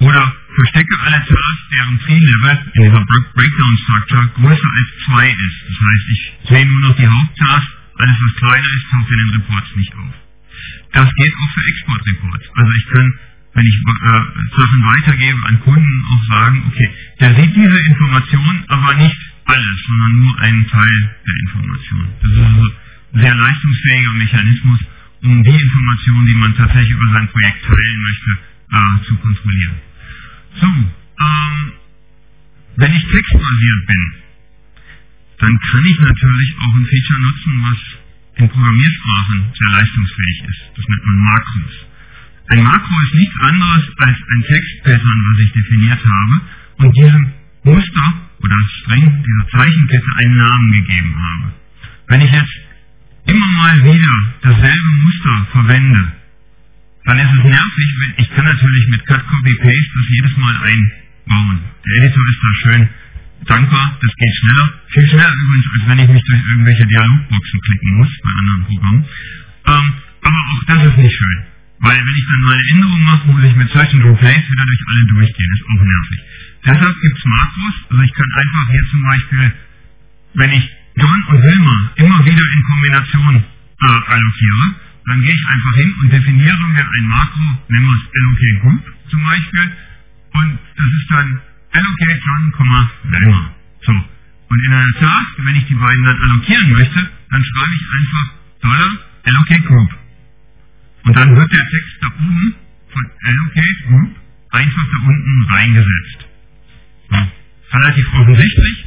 Oder verstecke alle Tasks, deren Tree-Level in dieser Breakdown-Structure größer als zwei ist. Das heißt, ich sehe nur noch die Haupttask, alles was kleiner ist, taucht in den Reports nicht auf. Das geht auch für Export-Reports. Also ich kann, wenn ich äh, Sachen weitergebe an Kunden, auch sagen, okay, der sieht diese Information, aber nicht alles, sondern nur einen Teil der Information. Das ist also ein sehr leistungsfähiger Mechanismus, um die Informationen, die man tatsächlich über sein Projekt teilen möchte, äh, zu kontrollieren. So, ähm, wenn ich textbasiert bin, dann kann ich natürlich auch ein Feature nutzen, was in Programmiersprachen sehr leistungsfähig ist. Das nennt man Makros. Ein Makro ist nichts anderes als ein Textpattern, was ich definiert habe und diesem Muster oder String, dieser Zeichenkette einen Namen gegeben habe. Wenn ich jetzt immer mal wieder dasselbe Muster verwende, dann ist es nervig. Ich kann natürlich mit Cut, Copy, Paste das jedes Mal einbauen. Der Editor ist da schön dankbar, das geht schneller. Viel schneller übrigens, als wenn ich mich durch irgendwelche Dialogboxen klicken muss bei anderen Programmen. Ähm, aber auch das ist nicht schön. Weil wenn ich dann mal eine Änderung mache, muss ich mit Search and Replace wieder durch alle durchgehen. Das ist auch nervig. Deshalb gibt es Makros. Also ich kann einfach hier zum Beispiel, wenn ich John und Wilma immer wieder in Kombination äh, allokiere, dann gehe ich einfach hin und definiere mir ein Makro, nennen wir es allocate group zum Beispiel, und das ist dann allocate John, Wilma. So. Und in einer Task, wenn ich die beiden dann allokieren möchte, dann schreibe ich einfach Dollar allocate group. Und dann wird der Text da oben von allocate group einfach da unten reingesetzt. So. Relativ offensichtlich.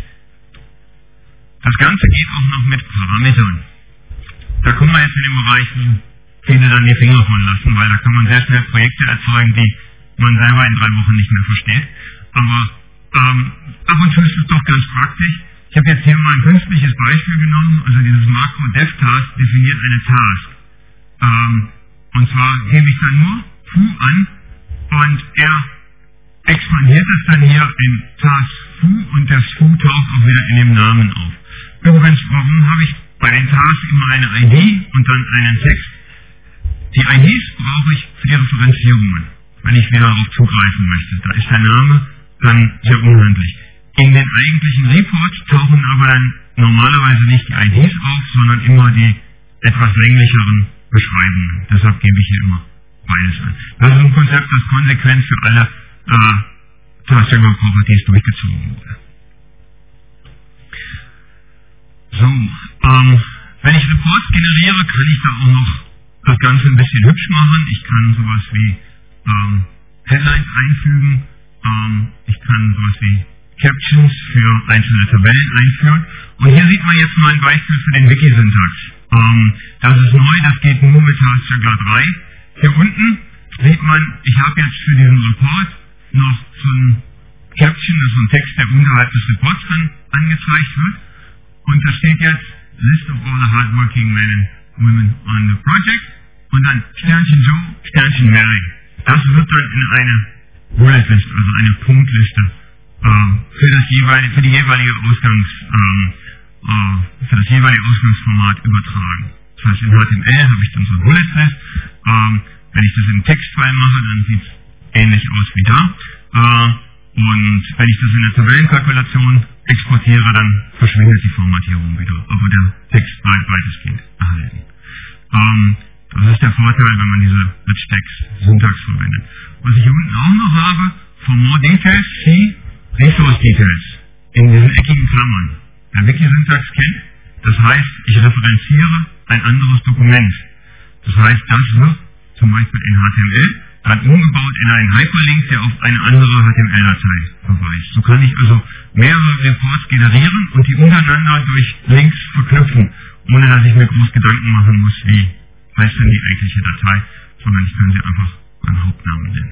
Das Ganze geht auch noch mit Parametern. Da kommen wir jetzt in den Bereich, wo viele dann die Finger von lassen, weil da kann man sehr schnell Projekte erzeugen, die man selber in drei Wochen nicht mehr versteht. Aber ähm, ab und zu ist es doch ganz praktisch. Ich habe jetzt hier mal ein künstliches Beispiel genommen. Also dieses Makro DevTask definiert eine Task. Ähm, und zwar gebe ich dann nur foo an und er expandiert es dann hier in Task foo und das foo taucht auch wieder in dem Namen auf. Übrigens, warum habe ich bei den Tasks immer eine I D und dann einen Text? Die I Ds brauche ich für die Referenzierungen, wenn ich wieder darauf zugreifen möchte. Da ist der Name dann sehr unhandlich. In den eigentlichen Reports tauchen aber dann normalerweise nicht die I Ds auf, sondern immer die etwas länglicheren Beschreibungen. Deshalb gebe ich hier immer beides an. Das ist ein Konzept, das konsequent für alle äh, Task-Server Properties durchgezogen wurde. So, ähm, wenn ich Reports generiere, kann ich da auch noch das Ganze ein bisschen hübsch machen. Ich kann sowas wie ähm, Headlines einfügen. Ähm, ich kann sowas wie Captions für einzelne Tabellen einführen. Und hier sieht man jetzt mal ein Beispiel für den Wiki-Syntax. Ähm, das ist neu, das geht nur mit Taskjuggler drei. Hier unten sieht man, ich habe jetzt für diesen Report noch so ein Caption, das ist so ein Text, der unterhalb des Reports dann angezeigt wird. Und da steht jetzt List of all the hardworking men and women on the project und dann Sternchen Joe, Sternchen Mary. Das wird dann in eine Bullet List, also eine Punktliste äh, für, das jeweilige, für die jeweilige Ausgangs, ähm, äh, für das jeweilige Ausgangsformat übertragen. Das heißt, in H T M L habe ich dann so eine Bullet List. Ähm, wenn ich das in Textfile mache, dann sieht es ähnlich aus wie da. Äh, und wenn ich das in der Tabellenkalkulation exportiere, dann verschwindet die Formatierung wieder, aber der Text bleibt weitestgehend erhalten. Ähm, das ist der Vorteil, wenn man diese Rich-Text-Syntax verwendet. Was ich hier unten auch noch habe, for more details, see Resource Details in diesen eckigen Klammern. Wer Wiki-Syntax kennt, das heißt, ich referenziere ein anderes Dokument. Das heißt, das wird zum Beispiel in H T M L dann umgebaut in einen Hyperlink, der auf eine andere H T M L-Datei verweist. So kann ich also mehrere Reports generieren und die untereinander durch Links verknüpfen, ohne dass ich mir groß Gedanken machen muss, wie heißt denn die eigentliche Datei, sondern ich kann sie einfach beim Hauptnamen nennen.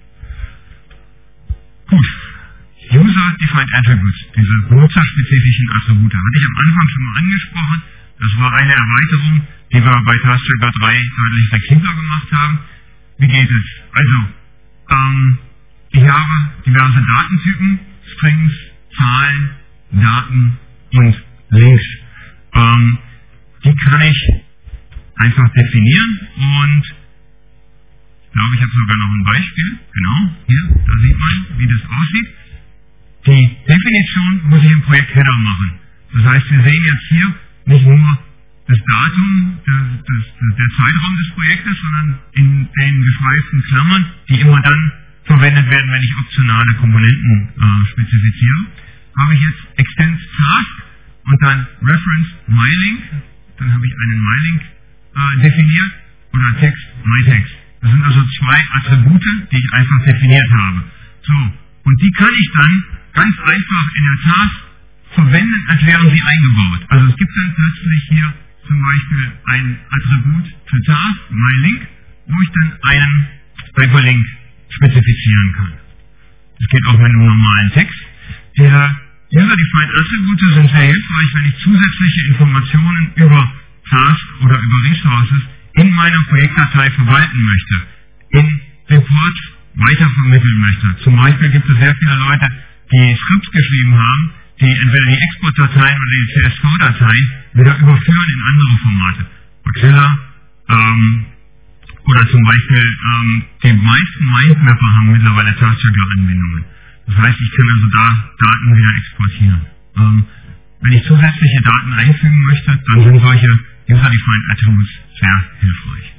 Gut. User-Defined Attributes, diese benutzerspezifischen Attribute, hatte ich am Anfang schon mal angesprochen. Das war eine Erweiterung, die wir bei Taskjuggler drei deutlich flexibler gemacht haben. Wie geht es? Also, ähm, ich habe diverse Datentypen, Strings, Zahlen, Daten und Links. Ähm, die kann ich einfach definieren und Ich glaube, ich habe sogar noch ein Beispiel. Genau, hier, da sieht man, wie das aussieht. Die Definition muss ich im Projekt-Header machen. Das heißt, wir sehen jetzt hier nicht nur das Datum, das, das, der Zeitraum des Projektes, sondern in den geschweiften Klammern, die immer dann verwendet werden, wenn ich optionale Komponenten äh, spezifiziere, habe ich jetzt Extends Task und dann Reference MyLink. Dann habe ich einen MyLink äh, definiert oder Text MyText. Das sind also zwei Attribute, die ich einfach definiert habe. So, und die kann ich dann ganz einfach in der Task verwenden, als wären sie eingebaut. Also es gibt dann plötzlich hier zum Beispiel ein Attribut für Task, MyLink, wo ich dann einen Hyperlink spezifizieren kann. Das geht auch mit einem normalen Text. Der User-Defined Attribute sind sehr hilfreich, wenn ich zusätzliche Informationen über Task oder über Resources in meiner Projektdatei verwalten möchte, in Reports weitervermitteln möchte. Zum Beispiel gibt es sehr viele Leute, die Skripts geschrieben haben, die entweder die Exportdateien oder die C S V-Dateien wieder überführen in andere Formate. Mozilla ähm, oder zum Beispiel ähm, die meisten Mindmapper haben mittlerweile Taskchecker-Anwendungen. Das heißt, ich kann also da Daten wieder exportieren. Ähm, wenn ich zusätzliche Daten einfügen möchte, dann sind solche User-Defined Attributes sehr hilfreich.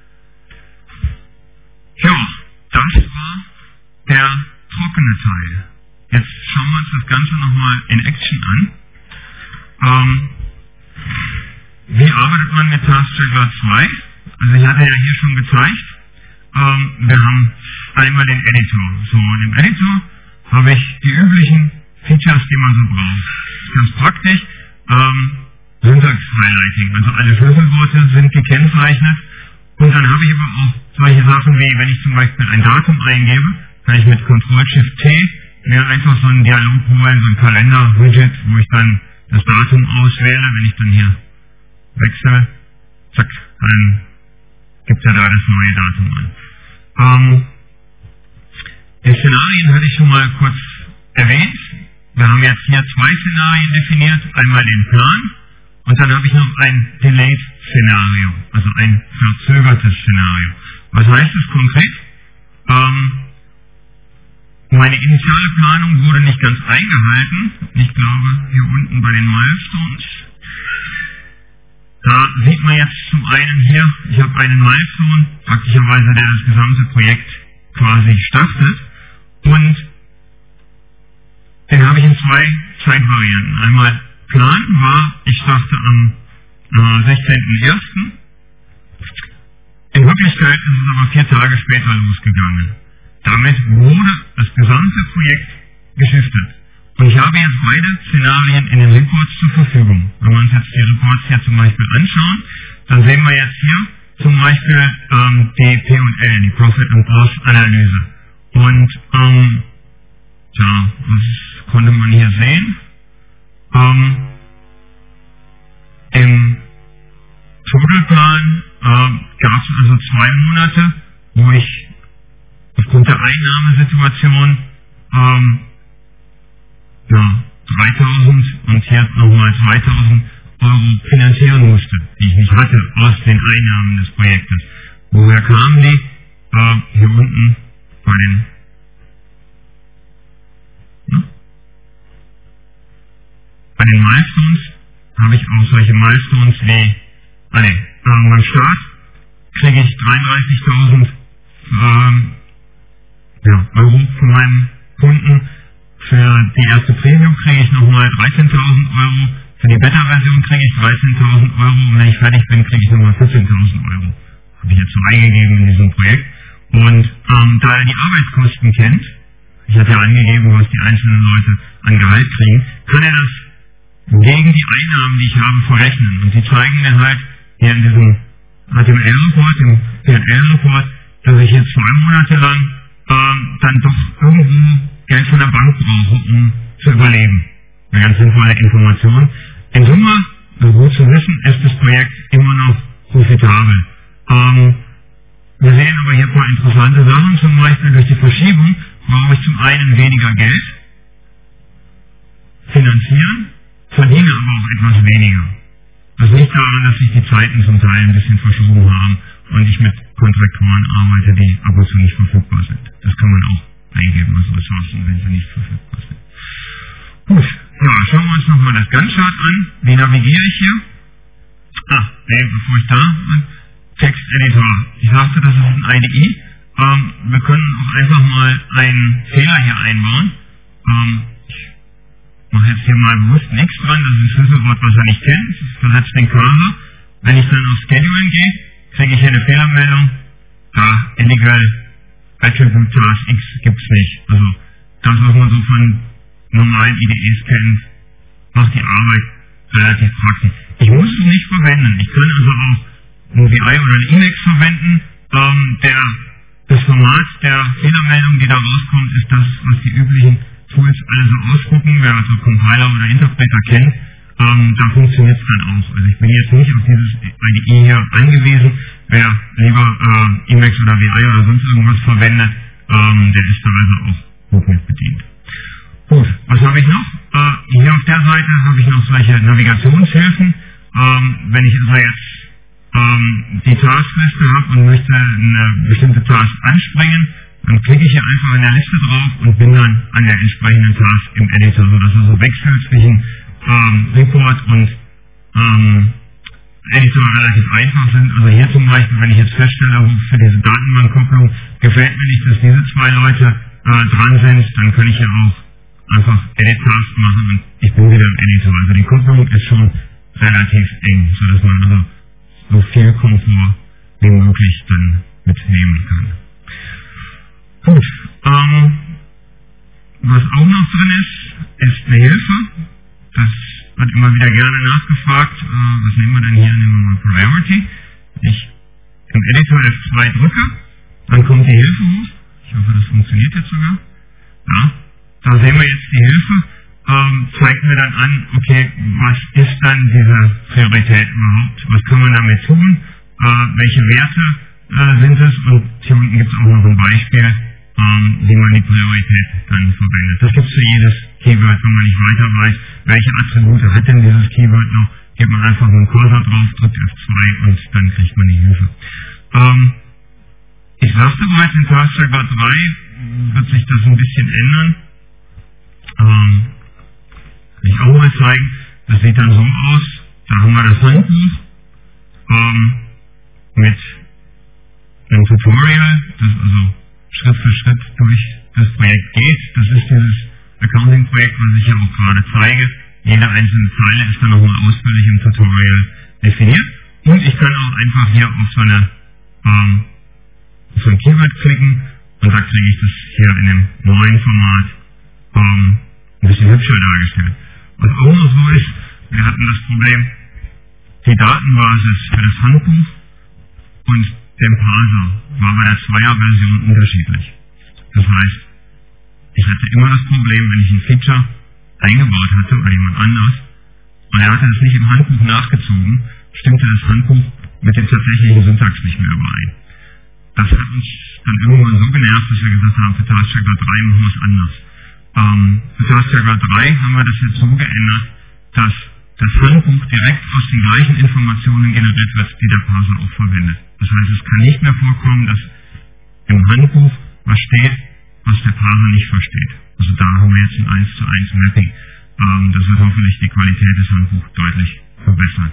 Ja, das war der trockene Teil. Jetzt schauen wir uns das Ganze nochmal in Action an. Ähm, wie arbeitet man mit TaskJuggler zwei? Also ich hatte ja hier schon gezeigt, ähm, wir haben einmal den Editor. So, und im Editor habe ich die üblichen Features, die man so braucht. Ganz praktisch, ähm, Syntax-Highlighting, also alle Schlüsselworte sind gekennzeichnet. Und dann habe ich aber auch solche Sachen wie, wenn ich zum Beispiel ein Datum eingebe, kann ich mit Control-Shift-T mir einfach so einen Dialog holen, so ein Kalender-Widget, wo ich dann das Datum auswähle. Wenn ich dann hier wechsle, zack, dann gibt er da das neue Datum an. Ähm, die Szenarien hatte ich schon mal kurz erwähnt. Wir haben jetzt hier zwei Szenarien definiert, einmal den Plan und dann habe ich noch ein Delayed-Szenario, also ein verzögertes Szenario. Was heißt das konkret? Ähm, meine initiale Planung wurde nicht ganz eingehalten. Ich glaube, hier unten bei den Milestones. Da sieht man jetzt zum einen hier, ich habe einen Milestone, praktischerweise der das gesamte Projekt quasi startet. Und den habe ich in zwei Zeitvarianten. Einmal Plan war, ich starte am äh, sechzehnten ersten In Wirklichkeit ist es aber vier Tage später losgegangen. Damit wurde das gesamte Projekt geschiftet. Und ich habe jetzt beide Szenarien in den Reports zur Verfügung. Wenn wir uns jetzt die Reports hier zum Beispiel anschauen, dann sehen wir jetzt hier zum Beispiel ähm, die P und L, die Profit and Loss Analyse. Und ähm, tja, was konnte man hier sehen? Ähm, Im Totalplan äh, gab es also zwei Monate, wo ich aufgrund der Einnahmesituation ähm, ja, dreitausend und hier nochmal zweitausend Euro finanzieren musste, die ich nicht hatte aus den Einnahmen des Projektes. Woher kamen die? Äh, hier unten bei den ja? Bei den Milestones habe ich auch solche Milestones wie ah, nee, äh, beim Start kriege ich dreiunddreißigtausend ähm, ja, Euro von meinem Kunden. Für die erste Premium kriege ich nochmal dreizehntausend Euro. Für die Beta-Version kriege ich dreizehntausend Euro. Und wenn ich fertig bin, kriege ich nochmal vierzehntausend Euro. Habe ich jetzt so eingegeben in diesem Projekt. Und ähm, da er die Arbeitskosten kennt, ich hatte ja angegeben, was die einzelnen Leute an Gehalt kriegen, kann er das gegen die Einnahmen, die ich habe, verrechnen. Und die zeigen mir halt hier in diesem H T M L-Report, dem P und L-Report, dass ich jetzt zwei Monate lang ähm, dann doch irgendwo Geld von der Bank brauche, um zu überleben. Eine ganz sinnvolle Information. In Summe, so gut zu wissen, ist das Projekt immer noch profitabel. Ähm, wir sehen aber hier ein paar interessante Sachen, zum Beispiel durch die Verschiebung brauche ich zum einen weniger Geld, finanzieren, verdiene aber auch etwas weniger. Das liegt daran, dass sich die Zeiten zum Teil ein bisschen verschoben haben und ich mit Kontraktoren arbeite, die ab und zu nicht verfügbar sind. Das kann man auch eingeben als Ressourcen, wenn sie nicht verfügbar sind. Gut, ja, schauen wir uns nochmal das Gantt-Chart an. Wie navigiere ich hier? Ah, nee, bevor ich da bin, Texteditor. Ich sagte, das ist ein I D E. Ähm, wir können auch einfach mal einen Fehler hier einbauen. Ähm, ich mache jetzt hier mal bewusst nichts dran. Das ist ein Schlüsselwort, was er nicht kennt. Das versetzt den Cursor. Wenn ich dann auf Scheduling gehe, kriege ich hier eine Fehlermeldung. Da, illegal Attribute Task X gibt es nicht. Also das, was man so von normalen I D Es kennt, macht die Arbeit relativ praktisch. Ich muss es nicht verwenden. Ich kann also auch ein V I oder ein Emacs verwenden. Ähm, der, das Format der Fehlermeldung, die da rauskommt, ist das, was die üblichen Tools alle so ausgucken. Wer also Compiler oder Interpreter kennt, ähm, da funktioniert es dann auch. Also ich bin jetzt nicht auf dieses I D E hier angewiesen. Wer lieber äh, Emacs oder V I oder sonst irgendwas verwendet, ähm, der ist da also auch gut mit bedient. Gut, was habe ich noch? Äh, hier auf der Seite habe ich noch solche Navigationshilfen. Ähm, wenn ich also jetzt ähm, die Taskliste habe und möchte eine bestimmte Task anspringen, dann klicke ich hier einfach in der Liste drauf und bin dann an der entsprechenden Task im Editor, sodass er so wechselt zwischen ähm, Report und ähm, Editor relativ einfach sind. Also hier zum Beispiel, wenn ich jetzt feststelle, für diese Datenbankkopplung gefällt mir nicht, dass diese zwei Leute äh, dran sind, dann kann ich hier auch einfach Edit-Task machen und ich bin wieder im Editor. Also die Kopplung ist schon relativ eng, sodass man also so viel Komfort wie möglich dann mitnehmen kann. Gut, ähm, was auch noch drin ist, ist eine Hilfe. Das wird immer wieder gerne nachgefragt. Äh, was nehmen wir denn hier? Nehmen wir mal Priority. Ich im Editor F zwei drücke, dann kommt die Hilfe hoch. Ich hoffe, das funktioniert jetzt sogar. Ja, da sehen wir jetzt die Hilfe. Ähm, zeigt mir dann an, okay, was ist dann diese Priorität überhaupt? Was kann man damit tun? Äh, welche Werte äh, sind es? Und hier unten gibt es auch noch ein Beispiel, ähm, wie man die Priorität dann verwendet. Das gibt es für jedes Keyword, wenn man nicht weiter weiß, welche Attribute hat denn dieses Keyword noch, gibt man einfach einen Cursor drauf, drückt F zwei und dann kriegt man die Hilfe. Ähm, ich sagte bereits, in Tasktracker drei wird sich das ein bisschen ändern. Ähm, kann ich auch mal zeigen. Das sieht dann so aus. Da haben wir das Handbuch ähm, mit einem Tutorial, das also Schritt für Schritt durch das Projekt geht. Das ist dieses Accounting-Projekt, was ich ja auch gerade zeige. Jede einzelne Zeile ist dann nochmal ausführlich im Tutorial definiert. Und ich kann auch einfach hier auf so, eine, ähm, auf so ein Keyword klicken und da kriege ich das hier in dem neuen Format ähm, ein bisschen hübscher dargestellt. Was auch noch so ist, wir hatten das Problem, die Datenbasis für das Handbuch und der Parser war bei der Zweier-Version unterschiedlich. Das heißt, ich hatte immer das Problem, wenn ich ein Feature eingebaut hatte oder jemand anders und er hatte es nicht im Handbuch nachgezogen, stimmte das Handbuch mit dem tatsächlichen Syntax nicht mehr überein. Das hat uns dann irgendwann so genervt, dass wir gesagt haben, für Tasktracker drei machen wir es anders. Ähm, für Tasktracker drei haben wir das jetzt so geändert, dass das Handbuch direkt aus den gleichen Informationen generiert wird, die der Parser auch verwendet. Das heißt, es kann nicht mehr vorkommen, dass im Handbuch was steht, was der Parser nicht versteht. Also da haben wir jetzt ein eins zu eins Mapping. Ähm, das wird hoffentlich die Qualität des Handbuchs deutlich verbessern.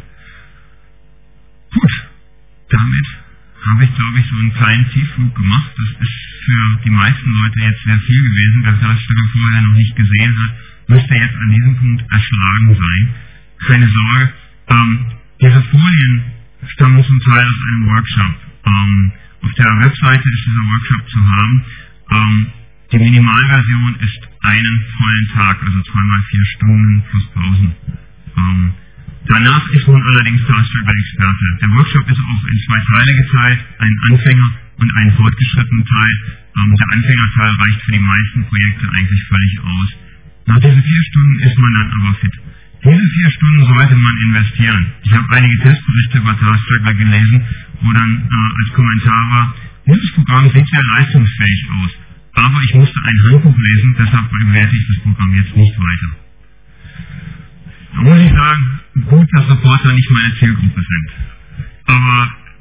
Gut, damit habe ich, glaube ich, so einen kleinen Tiefflug gemacht. Das ist für die meisten Leute jetzt sehr viel gewesen. Wer das Stück vorher noch nicht gesehen hat, müsste jetzt an diesem Punkt erschlagen sein. Keine Sorge, ähm, diese Folien stammen zum Teil aus einem Workshop. Ähm, auf der Webseite ist dieser Workshop zu haben. Ähm, die Minimalversion ist einen vollen Tag, also zweimal vier Stunden plus Pausen. Ähm, danach ist man allerdings Tasktracker-Experte. Der Workshop ist auch in zwei Teile geteilt, einen Anfänger- und einen fortgeschrittenen Teil. Ähm, der Anfängerteil reicht für die meisten Projekte eigentlich völlig aus. Nach diesen vier Stunden ist man dann aber fit. Diese vier Stunden sollte man investieren. Ich habe einige Testberichte über Tasktracker gelesen, wo dann äh, als Kommentar war, dieses Programm sieht sehr leistungsfähig aus, aber ich musste ein Handbuch lesen, deshalb bewerte ich das Programm jetzt nicht weiter. Da muss ich sagen, gut, dass Reporter nicht meine Zielgruppe sind. Aber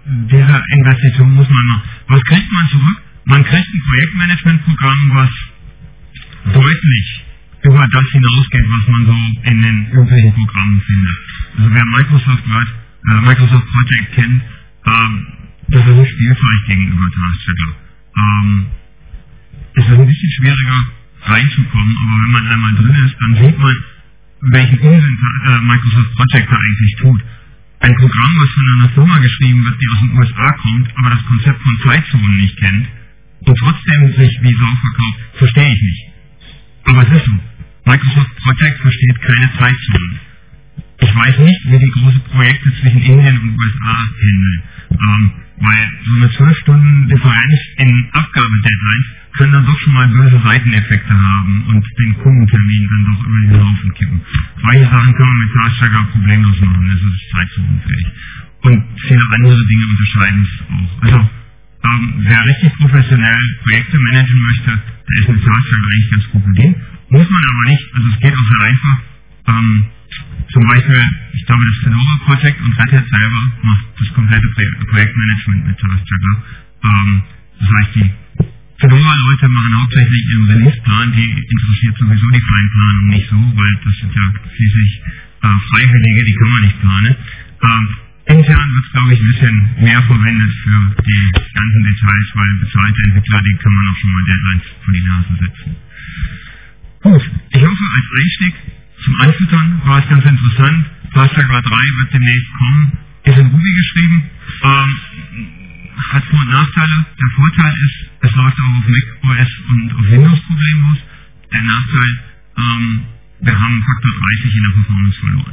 diese Investition muss man machen. Was kriegt man zurück? Man kriegt ein Projektmanagementprogramm, was deutlich über das hinausgeht, was man so in den üblichen Programmen findet. Also wer Microsoft Word, äh, Microsoft Project kennt, ähm, das ist nicht spielfrei gegenüber Taskscheduler. Ähm, es ist ein bisschen schwieriger reinzukommen, aber wenn man einmal drin ist, dann sieht man, welchen Unsinn äh, Microsoft Project da eigentlich tut. Ein Programm, was von einer Firma geschrieben wird, die aus den U S A kommt, aber das Konzept von Zeitzonen nicht kennt und trotzdem sich wie Sau verkauft, verstehe ich nicht. Aber es ist so. Microsoft Project versteht keine Zeitzonen. Ich weiß nicht, wie die große Projekte zwischen Indien und U S A handeln. Ähm, weil so eine zwölf Stunden Differenz in Abgabedeadlines können dann doch schon mal böse Seiteneffekte haben und den Kundentermin dann doch über den Haufen kippen. Solche Sachen können wir mit Taskscheduler problemlos machen, das ist zeitzonenfähig. Und viele andere Dinge unterscheiden es auch. Also, ähm, wer richtig professionell Projekte managen möchte, der ist mit Taskscheduler eigentlich ganz gut bedient. Muss man aber nicht, also es geht auch sehr einfach. Ähm, zum Beispiel, ich glaube, das Fedora Project und Red Hat selber macht das komplette Projektmanagement mit Taskscheduler. Ähm, das heißt, die Fedora-Leute machen hauptsächlich ihren Release-Plan, die interessiert sowieso die Feinplanung nicht so, weil das sind ja schließlich äh, Freiwillige, die kann man nicht planen. Ähm, intern wird es, glaube ich, ein bisschen mehr verwendet für die ganzen Details, weil bezahlte Entwickler, die kann man auch schon mal Deadlines vor die Nase setzen. Gut, ich hoffe, als Einstieg zum Anfüttern war es ganz interessant. Taskscheduler drei wird demnächst kommen, ist in Ruby geschrieben, ähm, hat Vor- und Nachteile. Der Vorteil ist, es läuft auch auf macOS und auf Windows problemlos. Der Nachteil, ähm, wir haben Faktor dreißig in der Performance verloren.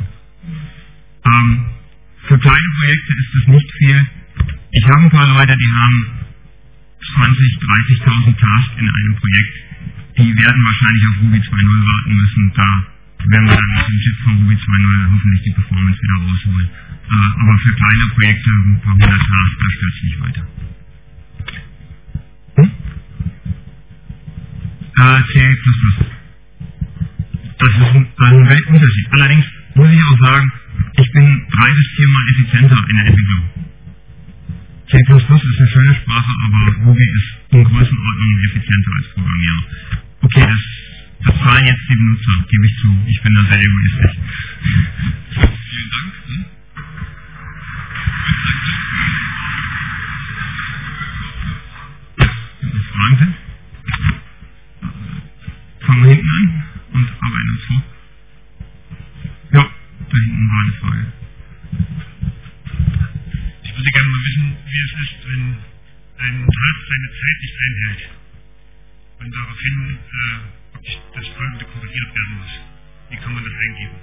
Ähm, für kleine Projekte ist es nicht viel. Ich habe ein paar Leute, die haben zwanzigtausend, dreißigtausend Tasks in einem Projekt. Die werden wahrscheinlich auf Ruby zwei Punkt null warten müssen. Da werden wir dann mit dem Chip von Ruby zwei Punkt null hoffentlich die Performance wieder rausholen. Äh, aber für kleine Projekte, ein paar hundert Tasks, da stört es nicht weiter. Hm? Äh, C plus plus. Das ist ein, das ist ein Weltunterschied. Allerdings muss ich auch sagen, ich bin drei bis viermal effizienter in der Entwicklung. C plus plus ist eine schöne Sprache, aber Ruby ist in Größenordnung effizienter als Programmierer. Okay, das, das zahlen jetzt die Benutzer, gebe ich zu. Ich bin da sehr egoistisch. Vielen Dank. Hm? Fragen sind? Fangen wir hinten an und arbeiten uns vor. Ja, da hinten war eine Frage. Ich würde gerne mal wissen, wie es ist, wenn ein Task seine Zeit nicht einhält und daraufhin äh, das folgende korrigiert werden muss. Wie kann man das eingeben?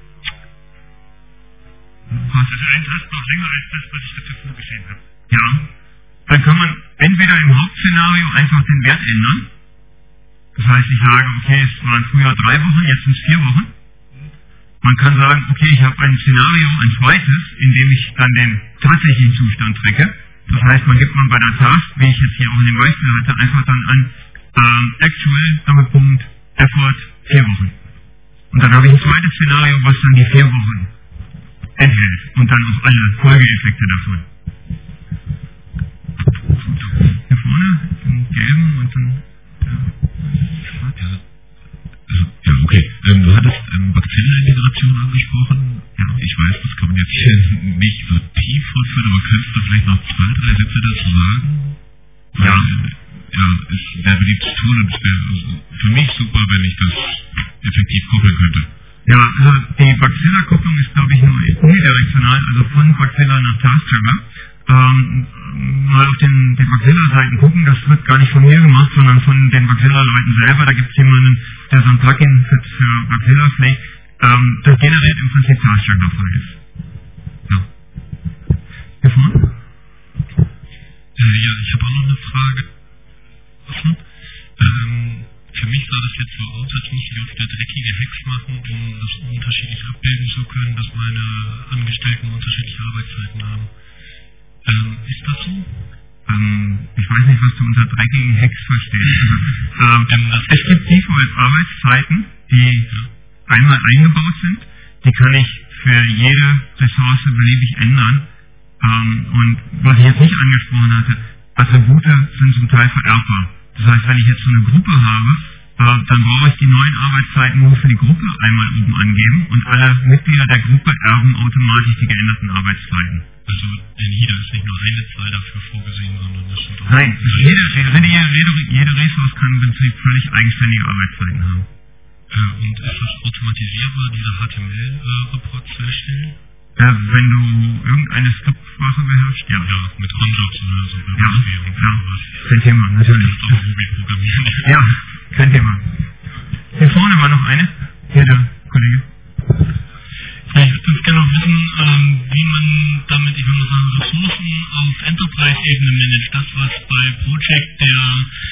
Also ein Task braucht länger als das, was ich dafür vorgesehen habe. Ja, dann kann man entweder im Hauptszenario einfach den Wert ändern. Das heißt, ich sage, okay, es waren früher drei Wochen, jetzt sind es vier Wochen. Man kann sagen, okay, ich habe ein Szenario, ein zweites, in dem ich dann den tatsächlichen Zustand tracke. Das heißt, man gibt man bei der Task, wie ich jetzt hier auch in dem Beispiel hatte, einfach dann an ähm, Actual, Doppelpunkt, Effort, vier Wochen. Und dann habe ich ein zweites Szenario, was dann die vier Wochen enthält und dann auch alle Folgeeffekte davon. Hier vorne, den gelben und dann ja, schwarz. Ja, also, ja okay. Ähm, du hattest ähm, Bacilla-Integration angesprochen. Ja, ich weiß, das kann man jetzt hier nicht so tief fortführen, aber könntest du vielleicht noch zwei, drei Sätze dazu sagen? Ja. Weil, ja, ist ein sehr beliebtes Tool und es wäre für mich super, wenn ich das effektiv koppeln könnte. Ja, also die Bacilla-Kopplung ist, glaube ich, nur unidirektional, also von Bacilla nach Taskscheduler. Ähm, mal auf den, den Bacilla-Seiten gucken, das wird gar nicht von mir gemacht, sondern von den Bacilla-Leuten selber. Da gibt es jemanden, der so ein Plugin für, für Bacilla pflegt. Ähm, das generiert im Prinzip Taskscheduler-Files. Ja. Hier vorne? Äh, ja, ich habe auch noch eine Frage offen. Ähm, für mich sah das jetzt so aus, als müsste ich auch wieder dreckige Hacks machen, um das unterschiedlich abbilden zu können, dass meine Angestellten unterschiedliche Arbeitszeiten haben. Ähm, ist das so? Ähm, ich weiß nicht, was du unter dreckigen Hacks verstehst. Also, ähm, es gibt Default-Arbeitszeiten, die ja. einmal eingebaut sind. Die kann ich für jede Ressource beliebig ändern. Ähm, und was ich jetzt nicht angesprochen hatte, Attribute sind zum Teil vererbbar. Das heißt, wenn ich jetzt so eine Gruppe habe, äh, dann brauche ich die neuen Arbeitszeiten nur für die Gruppe einmal oben angeben und alle Mitglieder der Gruppe erben automatisch die geänderten Arbeitszeiten. Also in H I D A ist nicht nur eine Zahl dafür vorgesehen, sondern das sind auch... Nein, jede, jede, jede, jede Resource kann im Prinzip völlig eigenständige Arbeitszeiten haben. Äh, und ist das automatisierbar, diese H T M L-Reports zu erstellen? Äh, wenn du irgendeine Skriptsprache beherrschst, ja. Ja, mit Conjux oder so. Ja, und ja, sowas. kein Thema, natürlich. Das ist auch Ruby-Programmieren. Ja, kein Thema. Hier vorne war noch eine. Hier, der Kollege. Ja, ich würde ganz gerne noch wissen, ähm, wie man damit, ich würde mal sagen, Ressourcen auf Enterprise-Ebene managt. Das, was bei Project der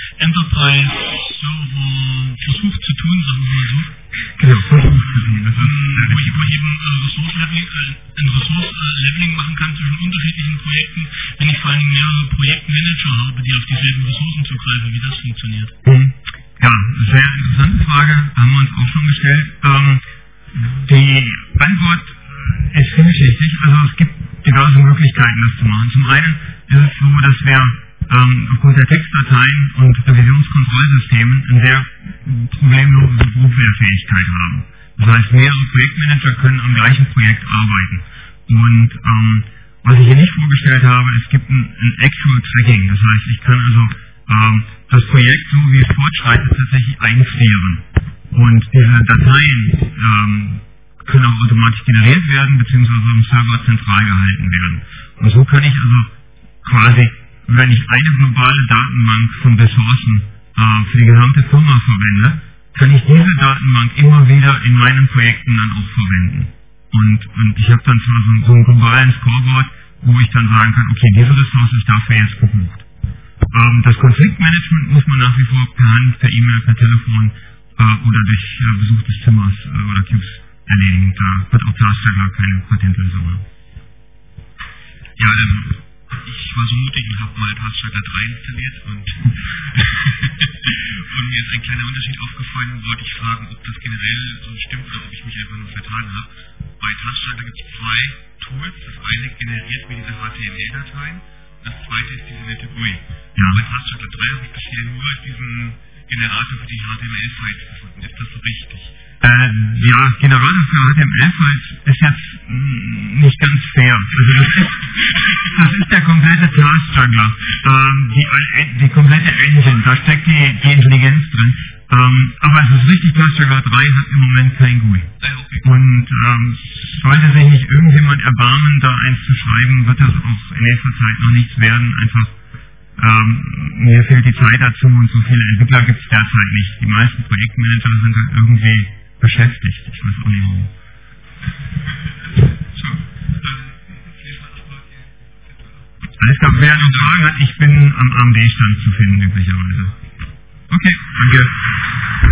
Enterprise-Server versucht zu tun, sagen wir mal so. Genau, versucht zu tun. Das ist ähm, wo, ich, wo ich eben äh, Ressource-Leveling, äh, ein Ressource-Leveling machen kann zwischen unterschiedlichen Projekten, wenn ich vor allem mehrere Projektmanager habe, die auf dieselben Ressourcen zugreifen, wie das funktioniert. Mhm. Ja, sehr interessante Frage, haben wir uns auch schon gestellt. Ähm, Die Antwort ist vielschichtig. Also es gibt diverse Möglichkeiten, das zu machen. Zum einen ist es so, dass wir ähm, aufgrund der Textdateien und Revisionskontrollsystemen eine sehr problemlose Druckwehrfähigkeit haben. Das heißt, mehrere Projektmanager können am gleichen Projekt arbeiten. Und ähm, was ich hier nicht vorgestellt habe, es gibt ein, ein Actual Tracking. Das heißt, ich kann also ähm, das Projekt, so wie es fortschreitet, tatsächlich einfrieren. Und diese Dateien ähm, können auch automatisch generiert werden, beziehungsweise im Server zentral gehalten werden. Und so kann ich also quasi, wenn ich eine globale Datenbank von Ressourcen äh, für die gesamte Firma verwende, kann ich diese Datenbank immer wieder in meinen Projekten dann auch verwenden. Und, und ich habe dann zwar so, so einen globalen Scoreboard, wo ich dann sagen kann, okay, diese Ressource ist dafür jetzt gebucht. Ähm, das Konfliktmanagement muss man nach wie vor per Hand, per E-Mail, per Telefon oder durch äh, Besuch des Zimmers äh, oder Cubes erledigen. Da wird auch Taskjuggler keine Patentlösung haben. Ja, ähm, ich war so mutig und habe mal Taskjuggler drei installiert und, und mir ist ein kleiner Unterschied aufgefallen und wollte ich fragen, ob das generell so stimmt oder ob ich mich einfach nur vertan habe. Bei Taskjuggler gibt es zwei Tools. Das eine generiert mir diese H T M L-Dateien und das zweite ist diese nette G U I. Ja. Bei Taskjuggler drei habe ich bisher nur diesen Generator für die H T M L-Files gefunden. Ist das so richtig? Äh, ja, Generator für H T M L-Files ist jetzt mh, nicht ganz fair. Also das ist, das ist der komplette Taskjuggler. Ähm, die, die komplette Engine, da steckt die, die Intelligenz drin. Ähm, aber es ist richtig, Taskjuggler drei hat im Moment kein G U I. Und ähm, sollte sich nicht irgendjemand erbarmen, da eins zu schreiben, wird das auch in nächster Zeit noch nichts werden. Einfach Ähm, mir fehlt die Zeit dazu und so viele Entwickler gibt es derzeit nicht. Die meisten Projektmanager sind dann irgendwie beschäftigt. Ich weiß auch nicht warum. Alles klar, wer noch Fragen hat, ich bin am A M D-Stand zu finden üblicherweise. Okay, danke.